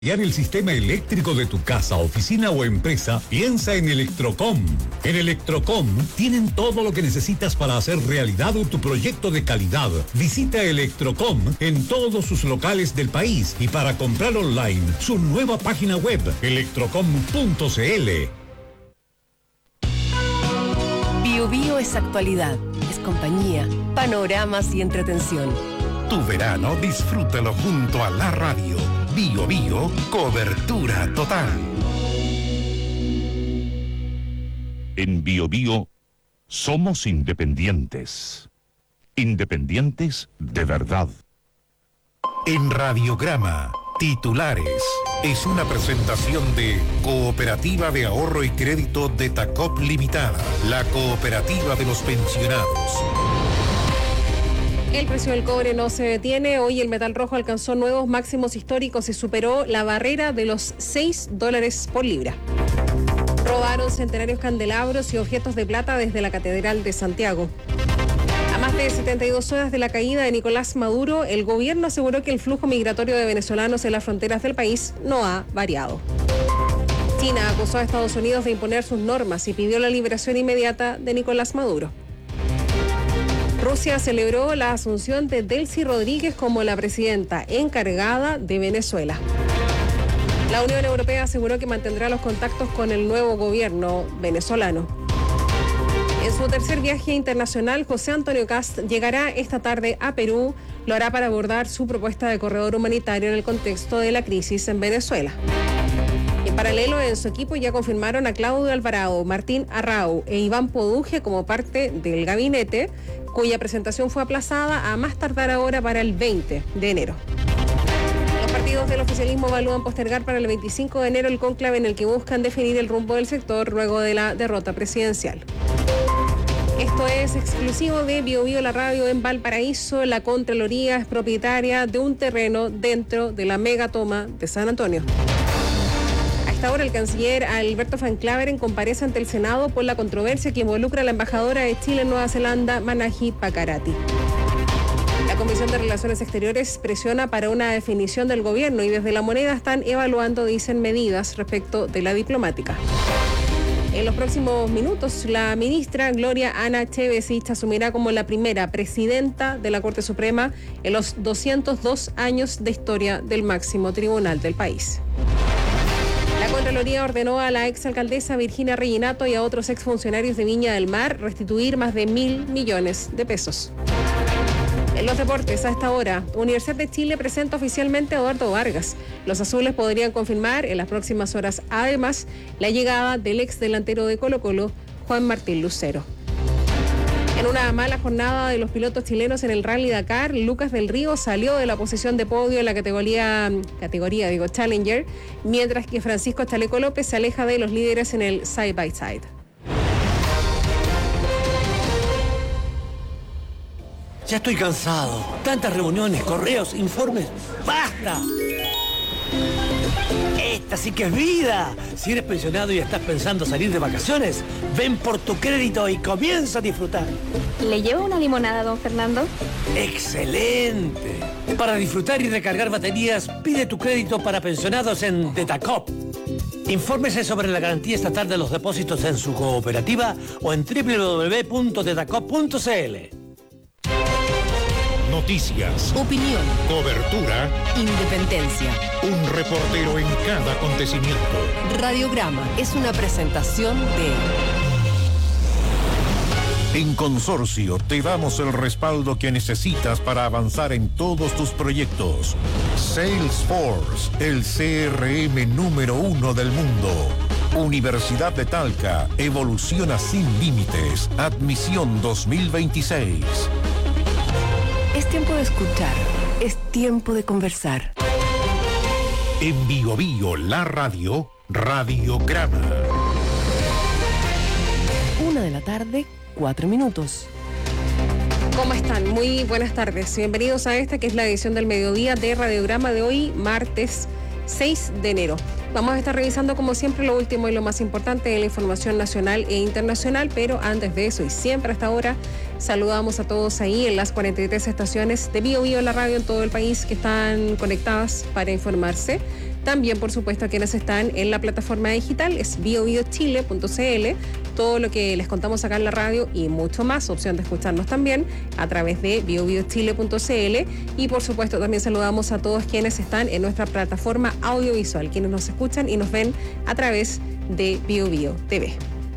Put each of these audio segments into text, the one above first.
El sistema eléctrico de tu casa, oficina o empresa, piensa en Electrocom. En Electrocom tienen todo lo que necesitas para hacer realidad tu proyecto de calidad. Visita Electrocom en todos sus locales del país y para comprar online, su nueva página web, electrocom.cl. Bio Bio es actualidad, es compañía, panoramas y entretención. Tu verano disfrútalo junto a la radio. Bio Bio, cobertura total. En Bio Bio somos independientes. Independientes de verdad. En Radiograma, titulares. Es una presentación de Cooperativa de Ahorro y Crédito de Tacop Limitada, la cooperativa de los pensionados. El precio del cobre no se detiene. Hoy el metal rojo alcanzó nuevos máximos históricos y superó la barrera de los $6 por libra. Robaron centenarios candelabros y objetos de plata desde la Catedral de Santiago. A más de 72 horas de la caída de Nicolás Maduro, el gobierno aseguró que el flujo migratorio de venezolanos en las fronteras del país no ha variado. China acusó a Estados Unidos de imponer sus normas y pidió la liberación inmediata de Nicolás Maduro. Rusia celebró la asunción de Delcy Rodríguez como la presidenta encargada de Venezuela. La Unión Europea aseguró que mantendrá los contactos con el nuevo gobierno venezolano. En su tercer viaje internacional, José Antonio Kast llegará esta tarde a Perú. Lo hará para abordar su propuesta de corredor humanitario en el contexto de la crisis en Venezuela. En paralelo, en su equipo ya confirmaron a Claudio Alvarado, Martín Arrau e Iván Poduje como parte del gabinete, cuya presentación fue aplazada a más tardar ahora para el 20 de enero. Los partidos del oficialismo evalúan postergar para el 25 de enero el cónclave en el que buscan definir el rumbo del sector luego de la derrota presidencial. Esto es exclusivo de Bio Bio, la radio en Valparaíso. La Contraloría es propietaria de un terreno dentro de la megatoma de San Antonio. Ahora el canciller Alberto Van Claveren comparece ante el Senado por la controversia que involucra a la embajadora de Chile en Nueva Zelanda, Manahi Pakarati. La Comisión de Relaciones Exteriores presiona para una definición del gobierno y desde la moneda están evaluando, dicen, medidas respecto de la diplomática. En los próximos minutos, la ministra Gloria Ana Chevesich asumirá como la primera presidenta de la Corte Suprema en los 202 años de historia del máximo tribunal del país. La Contraloría ordenó a la exalcaldesa Virginia Reginato y a otros exfuncionarios de Viña del Mar restituir más de 1.000 millones de pesos. En los deportes, a esta hora, Universidad de Chile presenta oficialmente a Eduardo Vargas. Los azules podrían confirmar en las próximas horas, además, la llegada del ex delantero de Colo-Colo, Juan Martín Lucero. En una mala jornada de los pilotos chilenos en el Rally Dakar, Lucas del Río salió de la posición de podio en la categoría Challenger, mientras que Francisco Chaleco López se aleja de los líderes en el Side by Side. Ya estoy cansado. Tantas reuniones, correos, informes. ¡Basta! Esta sí que es vida. Si eres pensionado y estás pensando salir de vacaciones, ven por tu crédito y comienza a disfrutar. ¿Le llevo una limonada, don Fernando? ¡Excelente! Para disfrutar y recargar baterías, pide tu crédito para pensionados en Tetacop. Infórmese sobre la garantía estatal de los depósitos en su cooperativa o en www.tetacop.cl. Noticias, Opinión, cobertura, independencia. un reportero en cada acontecimiento. Radiograma es una presentación de... En Consorcio te damos el respaldo que necesitas para avanzar en todos tus proyectos. Salesforce, el CRM número 1 del mundo. Universidad de Talca, evoluciona sin límites. Admisión 2026. Es tiempo de escuchar, es tiempo de conversar. En Bio Bio, la radio, Radiograma. 1:04 p.m. ¿Cómo están? Muy buenas tardes. Bienvenidos a esta que es la edición del mediodía de Radiograma de hoy, martes 6 de enero. Vamos a estar revisando como siempre lo último y lo más importante de la información nacional e internacional, pero antes de eso y siempre hasta ahora, saludamos a todos ahí en las 43 estaciones de Bio Bio, la radio en todo el país que están conectadas para informarse. También, por supuesto, a quienes están en la plataforma digital, es biobiochile.cl. Todo lo que les contamos acá en la radio y mucho más, opción de escucharnos también a través de biobiochile.cl. Y por supuesto también saludamos a todos quienes están en nuestra plataforma audiovisual, quienes nos escuchan y nos ven a través de BioBio TV.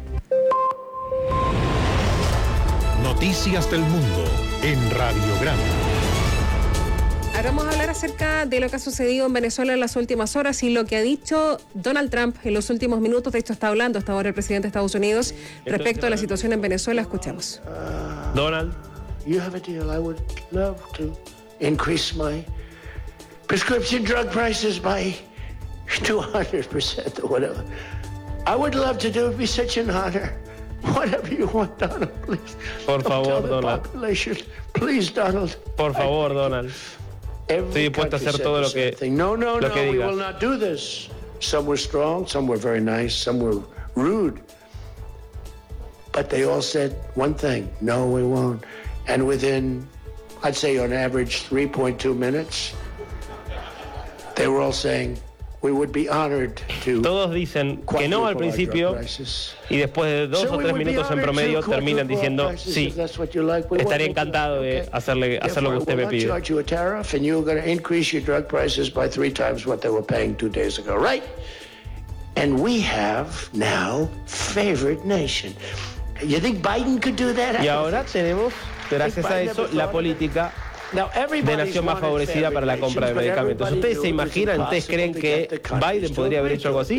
Noticias del mundo en Radiograma. Ahora vamos a hablar acerca de lo que ha sucedido en Venezuela en las últimas horas y lo que ha dicho Donald Trump en los últimos minutos. De hecho, está hablando hasta ahora el presidente de Estados Unidos respecto a la situación en Venezuela. Escuchemos. Donald. You have a deal. I would love to increase my prescription drug prices by 200% or whatever. I would love to do it. It'd be such an honor. Whatever you want, Donald, please. Por favor, Donald. Please, Donald. Por favor, Donald. Estoy dispuesto a hacer todo lo que No, lo que we digas. will not do this. Some were strong, some were very nice, some were rude. But they all said one thing, no, we won't. And within, I'd say on average, 3.2 minutes, they were all saying, we would be honored to. Todos dicen que no al principio y después de 2 o 3 minutos en promedio terminan diciendo sí, estaría encantado de hacer lo que usted me pide. And you're going to increase your drug prices by 3 times what they were paying 2 days ago, right? And we have now favored nation. You think Biden could do that? Y ahora tenemos, gracias a eso, la política de nación más favorecida para la compra de medicamentos. ¿Ustedes se imaginan, ustedes creen que Biden podría haber hecho algo así?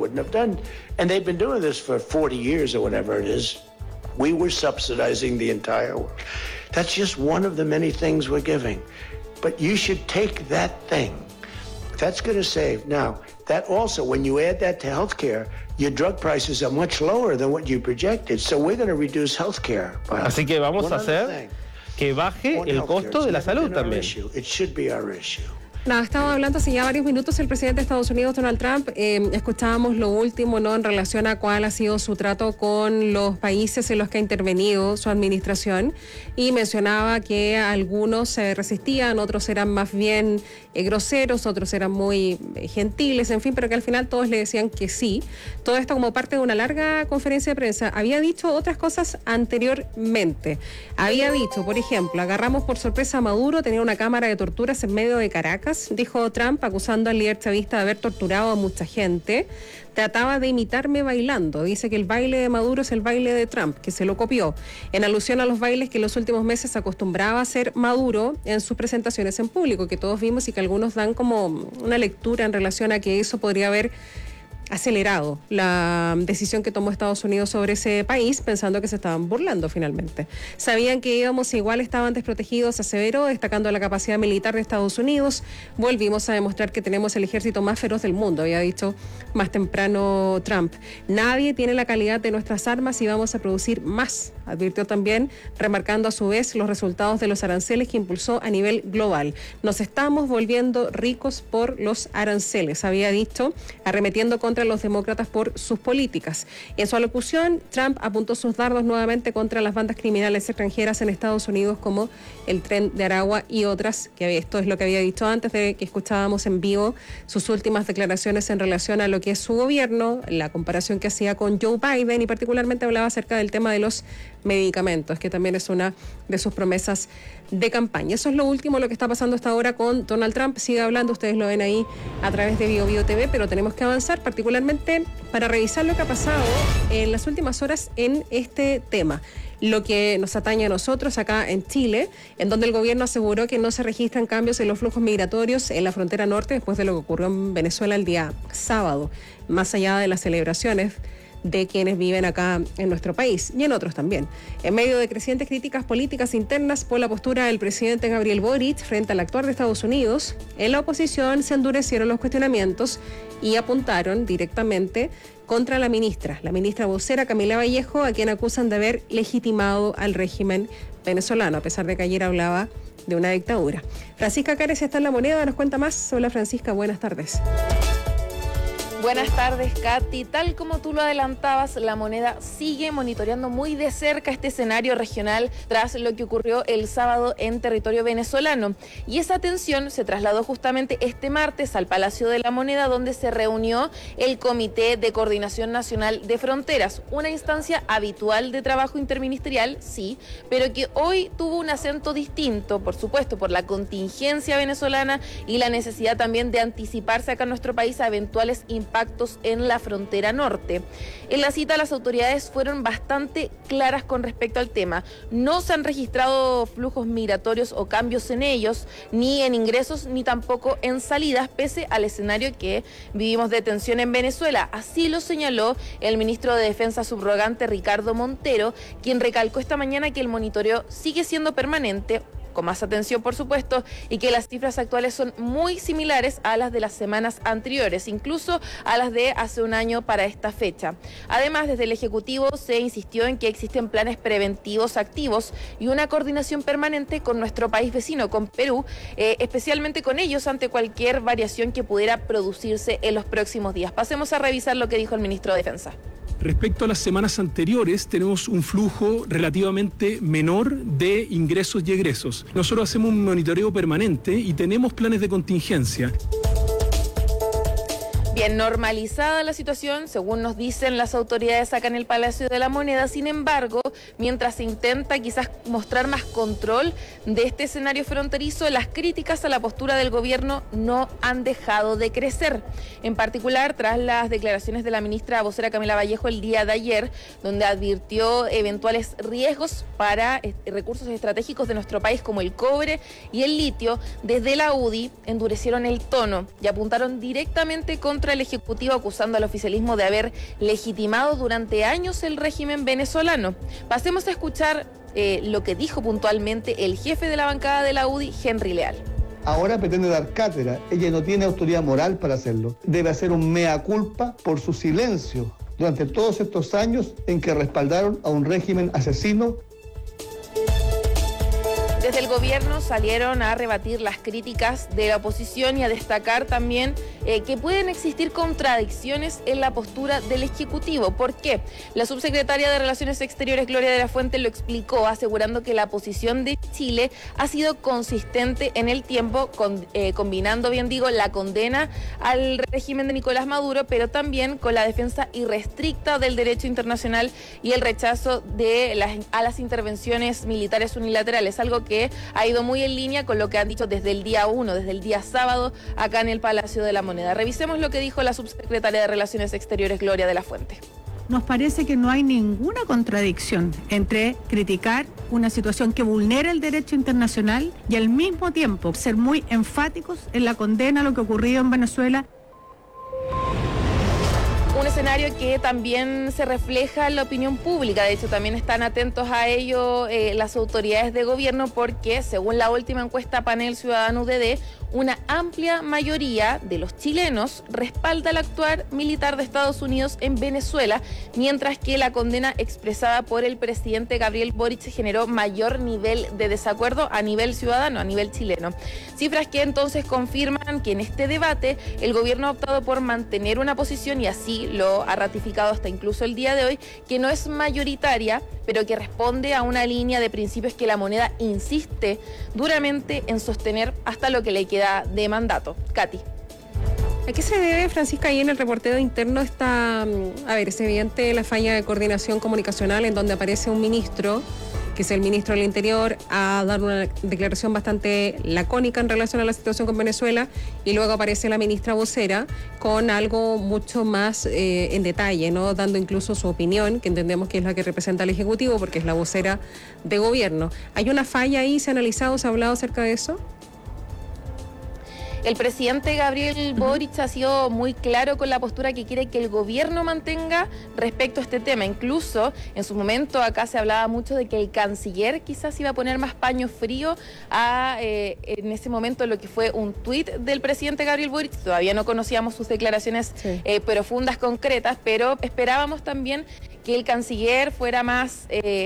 And they've been doing this for 40 years or whatever it is. We were subsidizing the entire world. That's just one of the many things we're giving. But you should take that thing. That's going to save. Now, that also, when you add that to healthcare, your drug prices are much lower than what you projected. So we're going to reduce healthcare. Así que vamos a hacer que baje el costo de la salud también. It should be our issue. Nada, estaba hablando hace ya varios minutos el presidente de Estados Unidos, Donald Trump. Escuchábamos lo último, ¿no?, en relación a cuál ha sido su trato con los países en los que ha intervenido su administración, y mencionaba que algunos se resistían, otros eran más bien groseros, otros eran muy gentiles, en fin, pero que al final todos le decían que sí. Todo esto como parte de una larga conferencia de prensa. Había dicho otras cosas anteriormente. Había dicho, por ejemplo, agarramos por sorpresa a Maduro, tenía una cámara de torturas en medio de Caracas, dijo Trump, acusando al líder chavista de haber torturado a mucha gente. Trataba de imitarme bailando. Dice que el baile de Maduro es el baile de Trump, que se lo copió, en alusión a los bailes que en los últimos meses acostumbraba a hacer Maduro en sus presentaciones en público, que todos vimos y que algunos dan como una lectura en relación a que eso podría haber acelerado la decisión que tomó Estados Unidos sobre ese país, pensando que se estaban burlando finalmente. Sabían que íbamos igual, estaban desprotegidos, aseveró, destacando la capacidad militar de Estados Unidos. Volvimos a demostrar que tenemos el ejército más feroz del mundo, había dicho más temprano Trump. Nadie tiene la calidad de nuestras armas y vamos a producir más, advirtió también, remarcando a su vez los resultados de los aranceles que impulsó a nivel global. Nos estamos volviendo ricos por los aranceles, había dicho, arremetiendo contra los demócratas por sus políticas. En su alocución, Trump apuntó sus dardos nuevamente contra las bandas criminales extranjeras en Estados Unidos, como el Tren de Aragua y otras, que esto es lo que había dicho antes de que escuchábamos en vivo sus últimas declaraciones en relación a lo que es su gobierno, la comparación que hacía con Joe Biden, y particularmente hablaba acerca del tema de los medicamentos, que también es una de sus promesas de campaña. Eso es lo último, lo que está pasando hasta ahora con Donald Trump. Sigue hablando, ustedes lo ven ahí a través de BioBio TV, pero tenemos que avanzar, particularmente para revisar lo que ha pasado en las últimas horas en este tema. Lo que nos atañe a nosotros acá en Chile, en donde el gobierno aseguró que no se registran cambios en los flujos migratorios en la frontera norte después de lo que ocurrió en Venezuela el día sábado, más allá de las celebraciones de quienes viven acá en nuestro país y en otros también. En medio de crecientes críticas políticas internas por la postura del presidente Gabriel Boric frente al actuar de Estados Unidos, en la oposición se endurecieron los cuestionamientos y apuntaron directamente contra la ministra vocera Camila Vallejo, a quien acusan de haber legitimado al régimen venezolano, a pesar de que ayer hablaba de una dictadura. Francisca Cárez está en La Moneda, nos cuenta más. Hola Francisca, buenas tardes. Buenas tardes, Katy. Tal como tú lo adelantabas, La Moneda sigue monitoreando muy de cerca este escenario regional tras lo que ocurrió el sábado en territorio venezolano. Y esa atención se trasladó justamente este martes al Palacio de la Moneda, donde se reunió el Comité de Coordinación Nacional de Fronteras, una instancia habitual de trabajo interministerial, sí, pero que hoy tuvo un acento distinto, por supuesto, por la contingencia venezolana y la necesidad también de anticiparse acá en nuestro país a eventuales impactos en la frontera norte. En la cita, las autoridades fueron bastante claras con respecto al tema. No se han registrado flujos migratorios o cambios en ellos, ni en ingresos, ni tampoco en salidas, pese al escenario que vivimos de tensión en Venezuela. Así lo señaló el ministro de Defensa subrogante Ricardo Montero, quien recalcó esta mañana que el monitoreo sigue siendo permanente, con más atención por supuesto, y que las cifras actuales son muy similares a las de las semanas anteriores, incluso a las de hace un año para esta fecha. Además, desde el Ejecutivo se insistió en que existen planes preventivos activos y una coordinación permanente con nuestro país vecino, con Perú, especialmente con ellos ante cualquier variación que pudiera producirse en los próximos días. Pasemos a revisar lo que dijo el ministro de Defensa. Respecto a las semanas anteriores, tenemos un flujo relativamente menor de ingresos y egresos. Nosotros hacemos un monitoreo permanente y tenemos planes de contingencia. Bien normalizada la situación, según nos dicen las autoridades acá en el Palacio de la Moneda. Sin embargo, mientras se intenta quizás mostrar más control de este escenario fronterizo, las críticas a la postura del gobierno no han dejado de crecer. En particular, tras las declaraciones de la ministra vocera Camila Vallejo el día de ayer, donde advirtió eventuales riesgos para recursos estratégicos de nuestro país como el cobre y el litio, desde la UDI endurecieron el tono y apuntaron directamente contra el Ejecutivo, acusando al oficialismo de haber legitimado durante años el régimen venezolano. Pasemos a escuchar lo que dijo puntualmente el jefe de la bancada de la UDI, Henry Leal. Ahora pretende dar cátedra. Ella no tiene autoridad moral para hacerlo. Debe hacer un mea culpa por su silencio durante todos estos años en que respaldaron a un régimen asesino. Desde el gobierno salieron a rebatir las críticas de la oposición y a destacar también que pueden existir contradicciones en la postura del Ejecutivo. ¿Por qué? La subsecretaria de Relaciones Exteriores, Gloria de la Fuente, lo explicó, asegurando que la posición de Chile ha sido consistente en el tiempo, combinando, bien digo, la condena al régimen de Nicolás Maduro, pero también con la defensa irrestricta del derecho internacional y el rechazo a las intervenciones militares unilaterales, algo que ha ido muy en línea con lo que han dicho desde el día 1, desde el día sábado, acá en el Palacio de la Moneda. Revisemos lo que dijo la subsecretaria de Relaciones Exteriores, Gloria de la Fuente. Nos parece que no hay ninguna contradicción entre criticar una situación que vulnera el derecho internacional y al mismo tiempo ser muy enfáticos en la condena a lo que ocurrió en Venezuela. Un escenario que también se refleja en la opinión pública. De hecho, también están atentos a ello las autoridades de gobierno, porque según la última encuesta Panel Ciudadano UDD, una amplia mayoría de los chilenos respalda el actuar militar de Estados Unidos en Venezuela, mientras que la condena expresada por el presidente Gabriel Boric generó mayor nivel de desacuerdo a nivel ciudadano, a nivel chileno. Cifras que entonces confirman que en este debate el gobierno ha optado por mantener una posición, y así lo ha ratificado hasta incluso el día de hoy, que no es mayoritaria, pero que responde a una línea de principios que La Moneda insiste duramente en sostener hasta lo que le queda de mandato. Katy. ¿A qué se debe, Francisca? Ahí en el reporteo interno está, es evidente la falla de coordinación comunicacional, en donde aparece un ministro, que es el ministro del Interior, a dar una declaración bastante lacónica en relación a la situación con Venezuela, y luego aparece la ministra vocera con algo mucho más en detalle, ¿no? Dando incluso su opinión, que entendemos que es la que representa al Ejecutivo, porque es la vocera de gobierno. ¿Hay una falla ahí? ¿Se ha analizado, se ha hablado acerca de eso? El presidente Gabriel Boric ha sido muy claro con la postura que quiere que el gobierno mantenga respecto a este tema. Incluso en su momento acá se hablaba mucho de que el canciller quizás iba a poner más paño frío en ese momento lo que fue un tuit del presidente Gabriel Boric. Todavía no conocíamos sus declaraciones profundas, concretas, pero esperábamos también que el canciller fuera más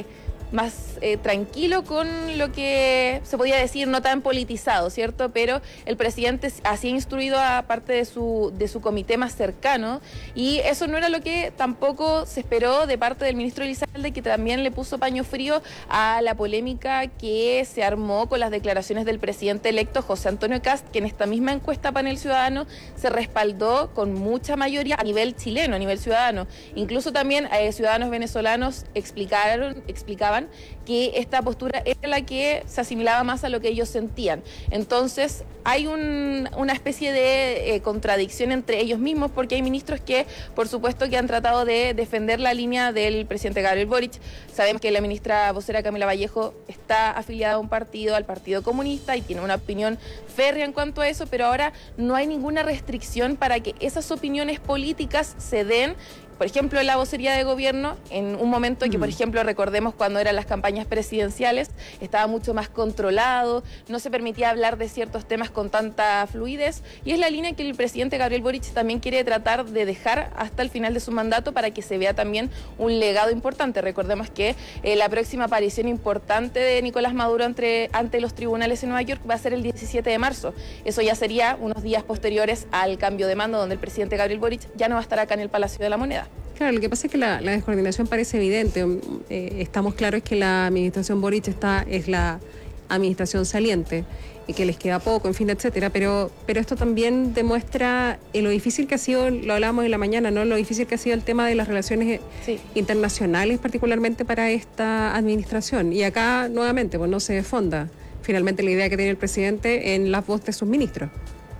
tranquilo con lo que se podía decir, no tan politizado, ¿cierto? Pero el presidente así ha instruido a parte de su comité más cercano, y eso no era lo que tampoco se esperó de parte del ministro Elizalde, que también le puso paño frío a la polémica que se armó con las declaraciones del presidente electo José Antonio Kast, que en esta misma encuesta Panel Ciudadano se respaldó con mucha mayoría a nivel chileno, a nivel ciudadano. Incluso también ciudadanos venezolanos explicaban que esta postura era la que se asimilaba más a lo que ellos sentían. Entonces hay una especie de contradicción entre ellos mismos, porque hay ministros que, por supuesto, que han tratado de defender la línea del presidente Gabriel Boric. Sabemos que la ministra vocera Camila Vallejo está afiliada a un partido, al Partido Comunista, y tiene una opinión férrea en cuanto a eso, pero ahora no hay ninguna restricción para que esas opiniones políticas se den. Por ejemplo, en la vocería de gobierno, en un momento que, por ejemplo, recordemos cuando eran las campañas presidenciales, estaba mucho más controlado, no se permitía hablar de ciertos temas con tanta fluidez, y es la línea que el presidente Gabriel Boric también quiere tratar de dejar hasta el final de su mandato, para que se vea también un legado importante. Recordemos que la próxima aparición importante de Nicolás Maduro ante los tribunales en Nueva York va a ser el 17 de marzo. Eso ya sería unos días posteriores al cambio de mando, donde el presidente Gabriel Boric ya no va a estar acá en el Palacio de la Moneda. Claro, lo que pasa es que la descoordinación parece evidente. Estamos claros que la administración Boric es la administración saliente y que les queda poco, en fin, etcétera. Pero esto también demuestra lo difícil que ha sido, lo hablábamos en la mañana, ¿no? Lo difícil que ha sido el tema de las relaciones internacionales, particularmente para esta administración. Y acá, nuevamente, pues no se fonda finalmente la idea que tiene el presidente en la voz de sus ministros.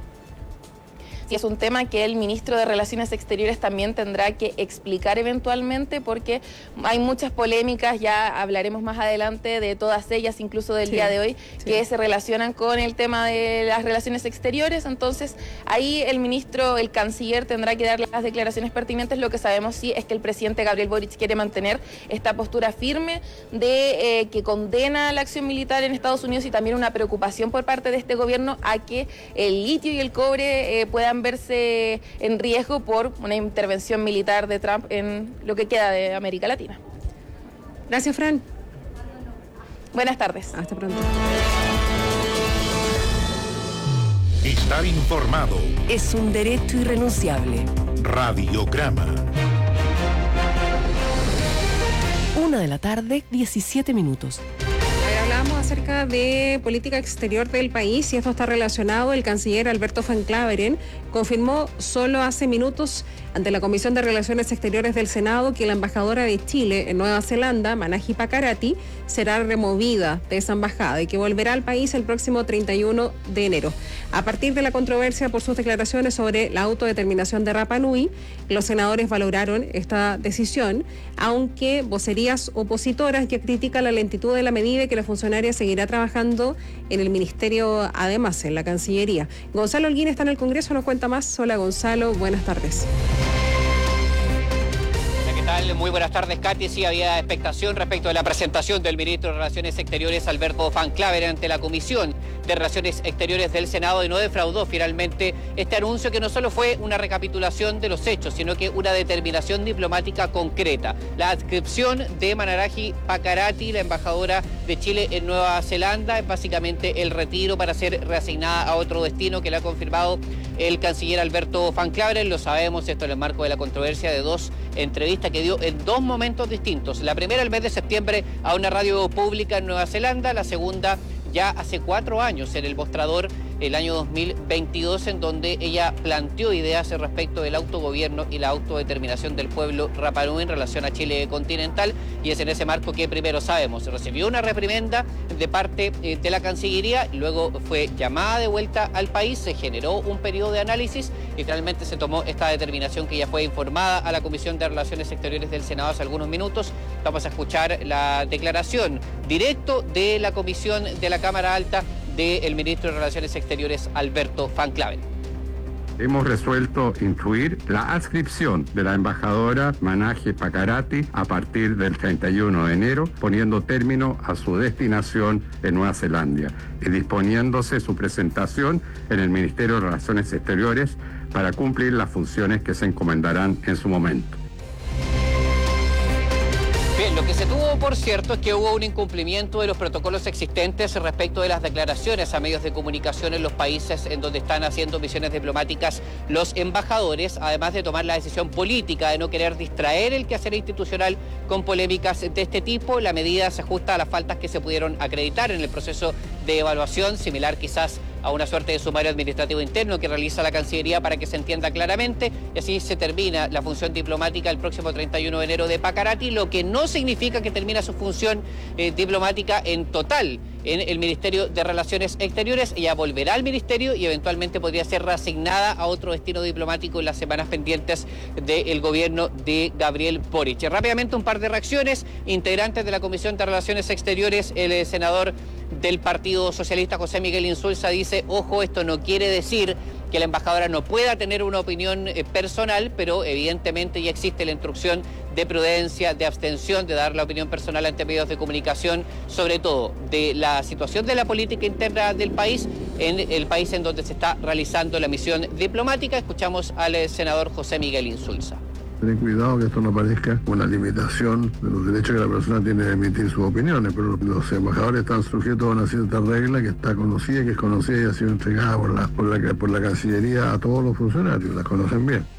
Y es un tema que el ministro de Relaciones Exteriores también tendrá que explicar eventualmente, porque hay muchas polémicas, ya hablaremos más adelante de todas ellas, incluso del día de hoy, que se relacionan con el tema de las relaciones exteriores. Entonces, ahí el canciller tendrá que dar las declaraciones pertinentes. Lo que sabemos sí es que el presidente Gabriel Boric quiere mantener esta postura firme de que condena la acción militar en Estados Unidos, y también una preocupación por parte de este gobierno a que el litio y el cobre puedan verse en riesgo por una intervención militar de Trump en lo que queda de América Latina. Gracias, Fran. Buenas tardes. Hasta pronto. Estar informado es un derecho irrenunciable. Radiograma. 1:17 p.m. Hablamos acerca de política exterior del país, y esto está relacionado. El canciller Alberto Van Claveren confirmó solo hace minutos ante la Comisión de Relaciones Exteriores del Senado que la embajadora de Chile en Nueva Zelanda, Manahi Pakarati, será removida de esa embajada y que volverá al país el próximo 31 de enero. A partir de la controversia por sus declaraciones sobre la autodeterminación de Rapa Nui, los senadores valoraron esta decisión, aunque vocerías opositoras ya critican la lentitud de la medida y que la funcionaria seguirá trabajando en el ministerio, además en la Cancillería. Gonzalo Holguín está en el Congreso, nos cuenta más. Hola, Gonzalo, buenas tardes. Muy buenas tardes, Katy. Sí, había expectación respecto de la presentación del ministro de Relaciones Exteriores, Alberto Van Claveren, ante la Comisión de Relaciones Exteriores del Senado, y no defraudó finalmente este anuncio, que no solo fue una recapitulación de los hechos, sino que una determinación diplomática concreta. La adscripción de Manahi Pakarati, la embajadora de Chile en Nueva Zelanda, es básicamente el retiro para ser reasignada a otro destino, que le ha confirmado el canciller Alberto Van Claveren. Lo sabemos, esto en el marco de la controversia de dos entrevistas que dio en dos momentos distintos. La primera el mes de septiembre a una radio pública en Nueva Zelanda, la segunda ya hace 4 años en el mostrador el año 2022, en donde ella planteó ideas respecto del autogobierno y la autodeterminación del pueblo Rapa Nui en relación a Chile continental, y es en ese marco que primero sabemos, recibió una reprimenda de parte de la Cancillería, luego fue llamada de vuelta al país, se generó un periodo de análisis y finalmente se tomó esta determinación, que ya fue informada a la Comisión de Relaciones Exteriores del Senado hace algunos minutos. Vamos a escuchar la declaración directo de la Comisión de la Cámara Alta del ministro de Relaciones Exteriores, Alberto Van Claveren. Hemos resuelto incluir la adscripción de la embajadora Manahi Pakarati a partir del 31 de enero, poniendo término a su destinación en Nueva Zelanda y disponiéndose su presentación en el Ministerio de Relaciones Exteriores para cumplir las funciones que se encomendarán en su momento. Bien, Lo que se tuvo por cierto es que hubo un incumplimiento de los protocolos existentes respecto de las declaraciones a medios de comunicación en los países en donde están haciendo misiones diplomáticas los embajadores, además de tomar la decisión política de no querer distraer el quehacer institucional con polémicas de este tipo. La medida se ajusta a las faltas que se pudieron acreditar en el proceso de evaluación, similar quizás a una suerte de sumario administrativo interno que realiza la Cancillería para que se entienda claramente, y así se termina la función diplomática el próximo 31 de enero de Pacarati, lo que no significa que termina su función diplomática en total en el Ministerio de Relaciones Exteriores. Ella volverá al ministerio y eventualmente podría ser reasignada a otro destino diplomático en las semanas pendientes del gobierno de Gabriel Boric. Rápidamente un par de reacciones. Integrantes de la Comisión de Relaciones Exteriores, el senador del Partido Socialista José Miguel Insulza dice: ojo, esto no quiere decir que la embajadora no pueda tener una opinión personal, pero evidentemente ya existe la instrucción de prudencia, de abstención, de dar la opinión personal ante medios de comunicación, sobre todo de la situación de la política interna del país, en el país en donde se está realizando la misión diplomática. Escuchamos al senador José Miguel Insulza. Ten cuidado que esto no parezca una limitación de los derechos que la persona tiene de emitir sus opiniones, pero los embajadores están sujetos a una cierta regla que está conocida, que es conocida y ha sido entregada por la Cancillería a todos los funcionarios, las conocen bien.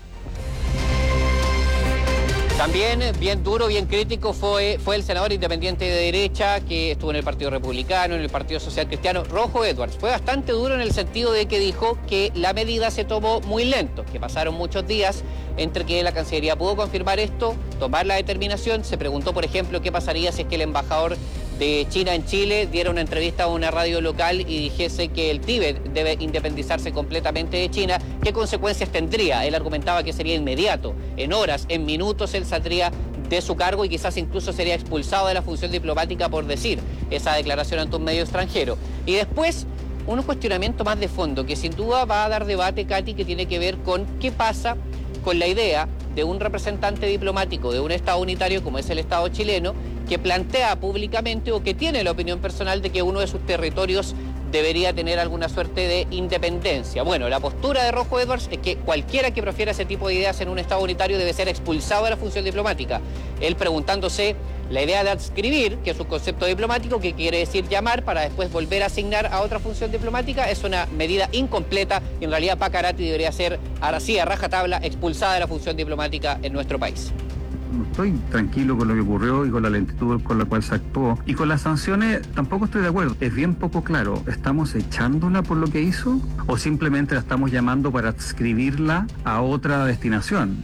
También bien duro, bien crítico fue el senador independiente de derecha que estuvo en el Partido Republicano, en el Partido Social Cristiano, Rojo Edwards. Fue bastante duro en el sentido de que dijo que la medida se tomó muy lento, que pasaron muchos días entre que la Cancillería pudo confirmar esto, tomar la determinación. Se preguntó, por ejemplo, qué pasaría si es que el embajador de China en Chile diera una entrevista a una radio local y dijese que el Tíbet debe independizarse completamente de China. ¿Qué consecuencias tendría? Él argumentaba que sería inmediato, en horas, en minutos él saldría de su cargo y quizás incluso sería expulsado de la función diplomática por decir esa declaración ante un medio extranjero. Y después, un cuestionamiento más de fondo que sin duda va a dar debate, Katy, que tiene que ver con qué pasa con la idea de un representante diplomático de un Estado unitario como es el Estado chileno, que plantea públicamente o que tiene la opinión personal de que uno de sus territorios debería tener alguna suerte de independencia. Bueno, la postura de Rojo Edwards es que cualquiera que prefiera ese tipo de ideas en un Estado unitario debe ser expulsado de la función diplomática. Él preguntándose la idea de adscribir, que es un concepto diplomático que quiere decir llamar para después volver a asignar a otra función diplomática, es una medida incompleta y en realidad Pacarati debería ser, ahora sí, a rajatabla, expulsada de la función diplomática en nuestro país. No estoy tranquilo con lo que ocurrió y con la lentitud con la cual se actuó. Y con las sanciones tampoco estoy de acuerdo. Es bien poco claro. ¿Estamos echándola por lo que hizo? ¿O simplemente la estamos llamando para adscribirla a otra destinación?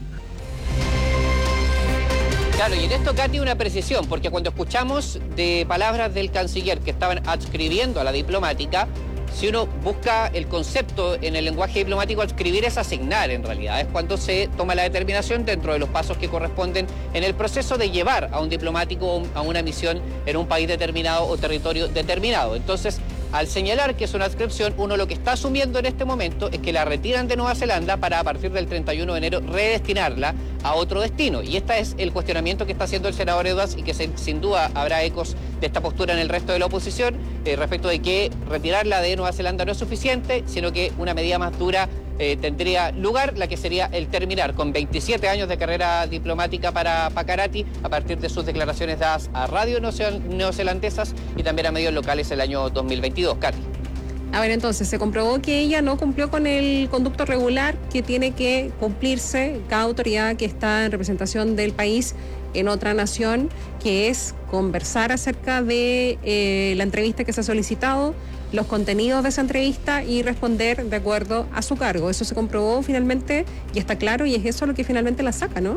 Claro, y en esto, Katy, una precisión, porque cuando escuchamos de palabras del canciller que estaban adscribiendo a la diplomática, si uno busca el concepto en el lenguaje diplomático, adscribir es asignar en realidad. Es cuando se toma la determinación dentro de los pasos que corresponden en el proceso de llevar a un diplomático a una misión en un país determinado o territorio determinado. Entonces, al señalar que es una adscripción, uno lo que está asumiendo en este momento es que la retiran de Nueva Zelanda para a partir del 31 de enero redestinarla a otro destino. Y este es el cuestionamiento que está haciendo el senador Edwards y que sin duda habrá ecos de esta postura en el resto de la oposición respecto de que retirarla de Nueva Zelanda no es suficiente, sino que una medida más dura tendría lugar, la que sería el terminar con 27 años de carrera diplomática para Pacarati a partir de sus declaraciones dadas a radio neozelandesas y también a medios locales el año 2022. Katy. A ver, entonces, se comprobó que ella no cumplió con el conducto regular que tiene que cumplirse cada autoridad que está en representación del país en otra nación, que es conversar acerca de la entrevista que se ha solicitado, los contenidos de esa entrevista y responder de acuerdo a su cargo. Eso se comprobó finalmente y está claro y es eso lo que finalmente la saca, ¿no?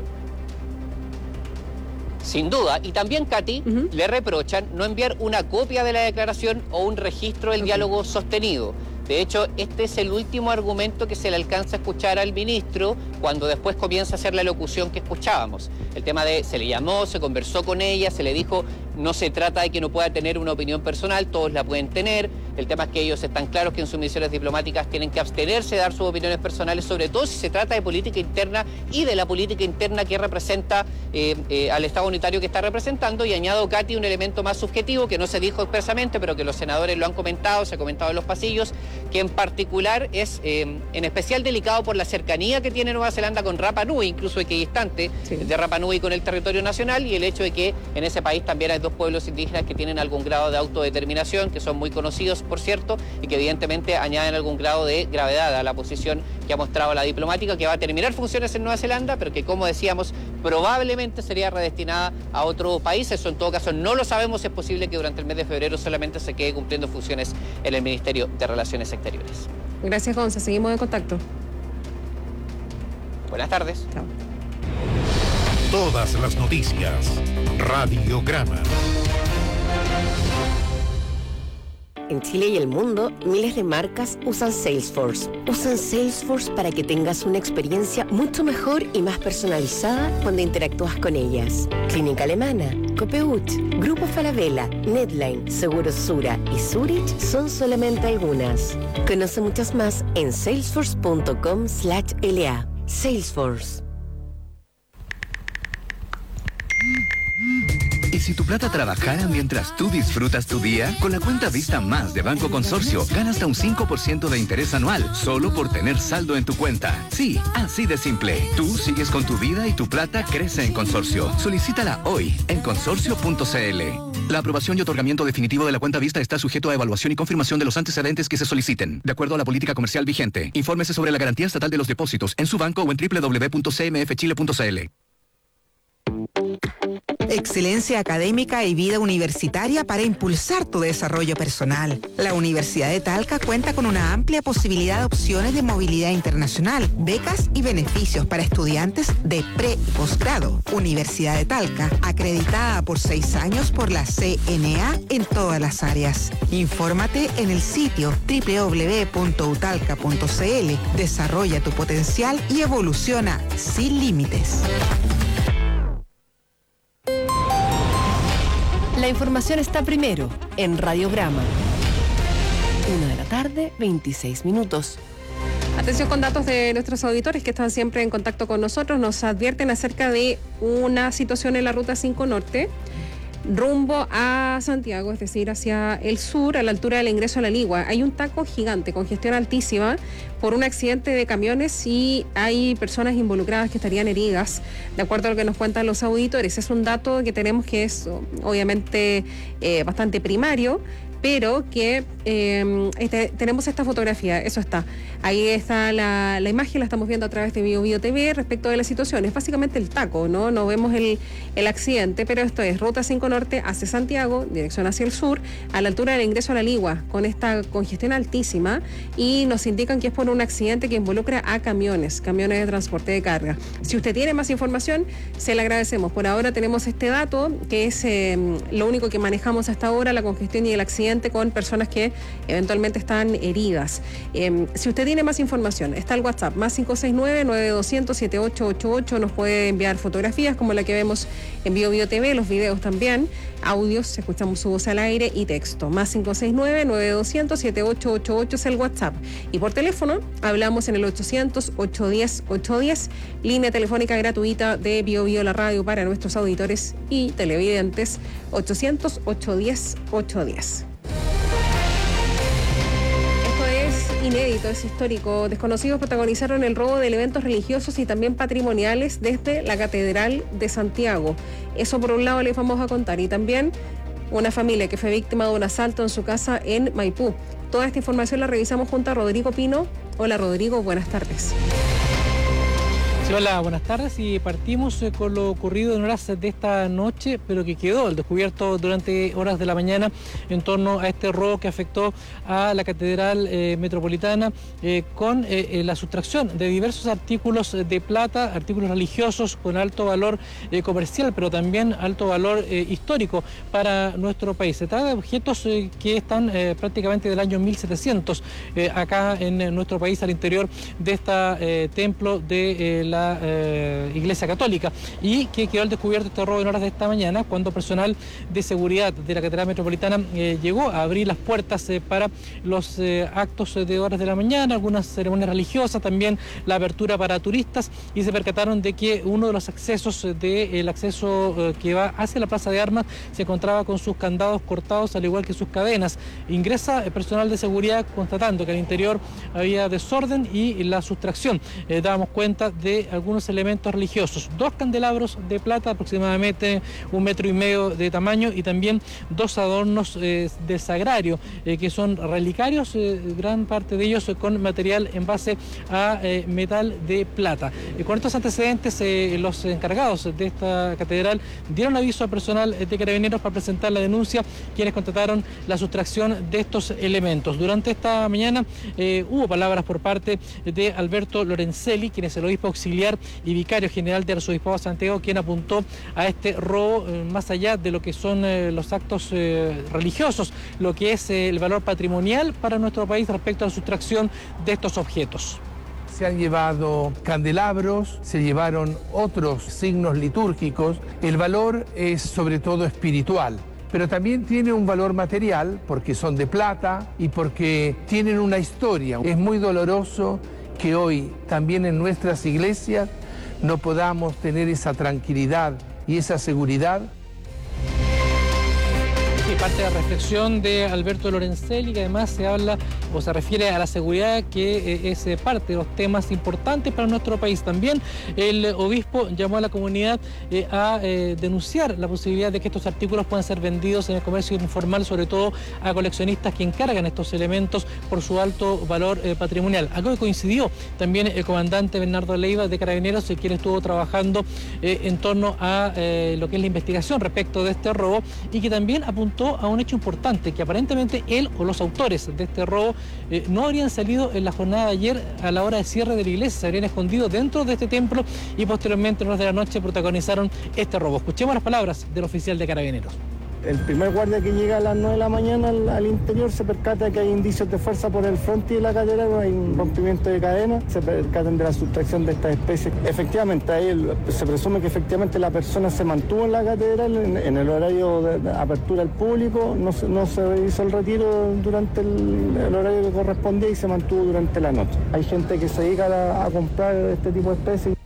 Sin duda. Y también, Katy, le reprochan no enviar una copia de la declaración o un registro del diálogo sostenido. De hecho, este es el último argumento que se le alcanza a escuchar al ministro cuando después comienza a hacer la locución que escuchábamos. El tema de se le llamó, se conversó con ella, se le dijo no se trata de que no pueda tener una opinión personal, todos la pueden tener. El tema es que ellos están claros que en sus misiones diplomáticas tienen que abstenerse de dar sus opiniones personales, sobre todo si se trata de política interna y de la política interna que representa al Estado unitario que está representando. Y añado, Katy, un elemento más subjetivo que no se dijo expresamente, pero que los senadores lo han comentado, se ha comentado en los pasillos, que en particular es en especial delicado por la cercanía que tiene Nueva Zelanda con Rapa Nui, incluso equidistante de Rapa Nui con el territorio nacional, y el hecho de que en ese país también hay dos pueblos indígenas que tienen algún grado de autodeterminación, que son muy conocidos, por cierto, y que evidentemente añaden algún grado de gravedad a la posición que ha mostrado la diplomática, que va a terminar funciones en Nueva Zelanda, pero que, como decíamos, probablemente sería redestinada a otro país. Eso en todo caso no lo sabemos. Es posible que durante el mes de febrero solamente se quede cumpliendo funciones en el Ministerio de Relaciones Exteriores. Gracias, Gonza. Seguimos en contacto. Buenas tardes. Chao. Todas las noticias. Radiograma. En Chile y el mundo, miles de marcas usan Salesforce. Usan Salesforce para que tengas una experiencia mucho mejor y más personalizada cuando interactúas con ellas. Clínica Alemana, Copeuch, Grupo Falabella, Netline, Seguros Sura y Zurich son solamente algunas. Conoce muchas más en salesforce.com/LA. Salesforce. ¿Y si tu plata trabajara mientras tú disfrutas tu día? Con la cuenta Vista Más de Banco Consorcio, gana hasta un 5% de interés anual, solo por tener saldo en tu cuenta. Sí, así de simple. Tú sigues con tu vida y tu plata crece en Consorcio. Solicítala hoy en consorcio.cl. La aprobación y otorgamiento definitivo de la cuenta Vista está sujeto a evaluación y confirmación de los antecedentes que se soliciten, de acuerdo a la política comercial vigente. Infórmese sobre la garantía estatal de los depósitos en su banco o en www.cmfchile.cl. Excelencia académica y vida universitaria para impulsar tu desarrollo personal. La Universidad de Talca cuenta con una amplia posibilidad de opciones de movilidad internacional, becas y beneficios para estudiantes de pre y posgrado. Universidad de Talca, acreditada por 6 años por la CNA en todas las áreas. Infórmate en el sitio www.utalca.cl. Desarrolla tu potencial y evoluciona sin límites. La información está primero en Radiograma. 1:00 PM, 26 minutos. Atención con datos de nuestros auditores que están siempre en contacto con nosotros. Nos advierten acerca de una situación en la Ruta 5 Norte, rumbo a Santiago, es decir, hacia el sur, a la altura del ingreso a La Ligua. Hay un taco gigante, congestión altísima, por un accidente de camiones y hay personas involucradas que estarían heridas, de acuerdo a lo que nos cuentan los auditores. Es un dato que tenemos que es obviamente bastante primario, pero que tenemos esta fotografía, eso está. Ahí está la imagen, la estamos viendo a través de BioBio TV respecto de la situación. Es básicamente el taco, ¿no? No vemos el accidente, pero esto es Ruta 5 Norte hacia Santiago, dirección hacia el sur, a la altura del ingreso a La Ligua, con esta congestión altísima, y nos indican que es por un accidente que involucra a camiones de transporte de carga. Si usted tiene más información, se le agradecemos. Por ahora tenemos este dato, que es lo único que manejamos hasta ahora, la congestión y el accidente con personas que eventualmente están heridas. Si usted tiene más información, está el WhatsApp, más 569-9200-7888, nos puede enviar fotografías como la que vemos en BioBio TV, los videos también, audios, escuchamos su voz al aire, y texto, más 569-9200-7888 es el WhatsApp. Y por teléfono hablamos en el 800-810-810, línea telefónica gratuita de BioBio, la radio para nuestros auditores y televidentes, 800-810-810. Inédito, es histórico. Desconocidos protagonizaron el robo de elementos religiosos y también patrimoniales desde la Catedral de Santiago. Eso por un lado les vamos a contar. Y también una familia que fue víctima de un asalto en su casa en Maipú. Toda esta información la revisamos junto a Rodrigo Pino. Hola Rodrigo, buenas tardes. Sí, hola, buenas tardes, y partimos con lo ocurrido en horas de esta noche, pero que quedó el descubierto durante horas de la mañana en torno a este robo que afectó a la Catedral Metropolitana con la sustracción de diversos artículos de plata, artículos religiosos con alto valor comercial, pero también alto valor histórico para nuestro país. Se trata de objetos que están prácticamente del año 1700 acá en nuestro país, al interior de este templo de la la Iglesia Católica, y que quedó al descubierto este robo en horas de esta mañana, cuando personal de seguridad de la Catedral Metropolitana llegó a abrir las puertas para los actos de horas de la mañana, algunas ceremonias religiosas, también la apertura para turistas, y se percataron de que uno de los accesos del acceso que va hacia la Plaza de Armas se encontraba con sus candados cortados, al igual que sus cadenas. Ingresa el personal de seguridad constatando que al interior había desorden y la sustracción. Dábamos cuenta de algunos elementos religiosos, 2 candelabros de plata, aproximadamente 1,5 metros de tamaño, y también 2 adornos de sagrario, que son relicarios, gran parte de ellos con material en base a metal de plata. Con estos antecedentes, los encargados de esta catedral dieron aviso al personal de Carabineros para presentar la denuncia, quienes constataron la sustracción de estos elementos. Durante esta mañana hubo palabras por parte de Alberto Lorenzelli, quien es el obispo auxiliar y vicario general del arzobispado de Santiago, quien apuntó a este robo más allá de lo que son los actos religiosos, lo que es el valor patrimonial para nuestro país respecto a la sustracción de estos objetos. Se han llevado candelabros, se llevaron otros signos litúrgicos. El valor es sobre todo espiritual, pero también tiene un valor material porque son de plata y porque tienen una historia. Es muy doloroso que hoy también en nuestras iglesias no podamos tener esa tranquilidad y esa seguridad. Y parte de la reflexión de Alberto Lorenzelli, que además se habla o se refiere a la seguridad, que es parte de los temas importantes para nuestro país. También el obispo llamó a la comunidad a denunciar la posibilidad de que estos artículos puedan ser vendidos en el comercio informal, sobre todo a coleccionistas que encargan estos elementos por su alto valor patrimonial. Algo que coincidió también el comandante Bernardo Leiva de Carabineros, quien estuvo trabajando en torno a lo que es la investigación respecto de este robo, y que también apuntó a un hecho importante, que aparentemente él o los autores de este robo no habrían salido en la jornada de ayer a la hora de cierre de la iglesia, se habrían escondido dentro de este templo y posteriormente en horas de la noche protagonizaron este robo. Escuchemos las palabras del oficial de Carabineros. El primer guardia que llega a las 9 de la mañana al interior se percata que hay indicios de fuerza por el frente de la catedral, hay un rompimiento de cadena, se percatan de la sustracción de estas especies. Efectivamente, ahí se presume que efectivamente la persona se mantuvo en la catedral en el horario de apertura al público, no se hizo el retiro durante el horario que correspondía y se mantuvo durante la noche. Hay gente que se dedica a comprar este tipo de especies.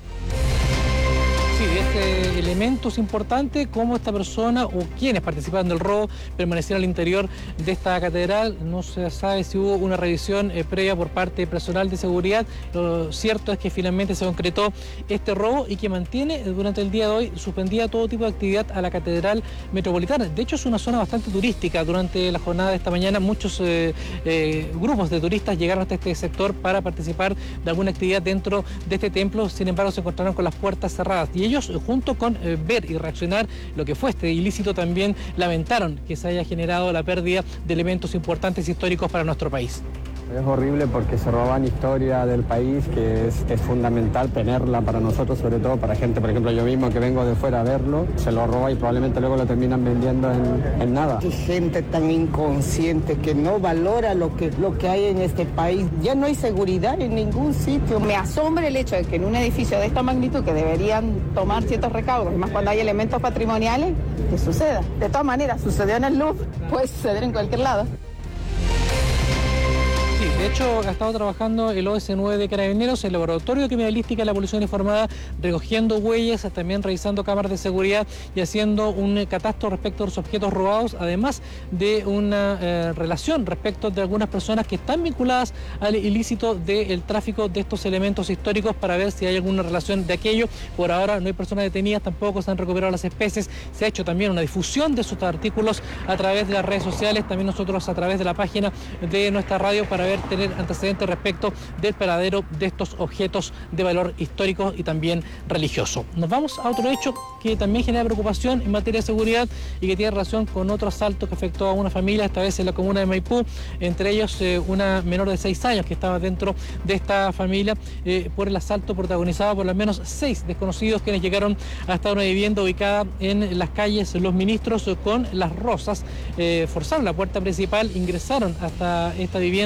Elementos importantes, como esta persona o quienes participaron del robo permanecieron al interior de esta catedral. No se sabe si hubo una revisión previa por parte de personal de seguridad. Lo cierto es que finalmente se concretó este robo y que mantiene durante el día de hoy suspendida todo tipo de actividad a la Catedral Metropolitana. De hecho, es una zona bastante turística. Durante la jornada de esta mañana muchos grupos de turistas llegaron hasta este sector para participar de alguna actividad dentro de este templo. Sin embargo, se encontraron con las puertas cerradas y ellos, junto con ver y reaccionar lo que fue este ilícito, también lamentaron que se haya generado la pérdida de elementos importantes históricos para nuestro país. Es horrible porque se roban historia del país, que es fundamental tenerla para nosotros, sobre todo para gente, por ejemplo, yo mismo que vengo de fuera a verlo, se lo roba y probablemente luego lo terminan vendiendo en nada. Hay gente tan inconsciente que no valora lo que hay en este país. Ya no hay seguridad en ningún sitio. Me asombra el hecho de que en un edificio de esta magnitud, que deberían tomar ciertos recaudos, más cuando hay elementos patrimoniales, que suceda. De todas maneras, sucedió en el Louvre, puede suceder en cualquier lado. De hecho, ha estado trabajando el OS9 de Carabineros, el Laboratorio de Criminalística de la Policía Uniformada, recogiendo huellas, también revisando cámaras de seguridad y haciendo un catastro respecto a los objetos robados, además de una relación respecto de algunas personas que están vinculadas al ilícito del tráfico de estos elementos históricos, para ver si hay alguna relación de aquello. Por ahora no hay personas detenidas, tampoco se han recuperado las especies. Se ha hecho también una difusión de estos artículos a través de las redes sociales, también nosotros a través de la página de nuestra radio, para tener antecedentes respecto del paradero de estos objetos de valor histórico y también religioso. Nos vamos a otro hecho que también genera preocupación en materia de seguridad y que tiene relación con otro asalto que afectó a una familia, esta vez en la comuna de Maipú, entre ellos una menor de 6 años que estaba dentro de esta familia, por el asalto protagonizado por al menos 6 desconocidos quienes llegaron hasta una vivienda ubicada en las calles Los Ministros con Las Rosas, forzaron la puerta principal, ingresaron hasta esta vivienda,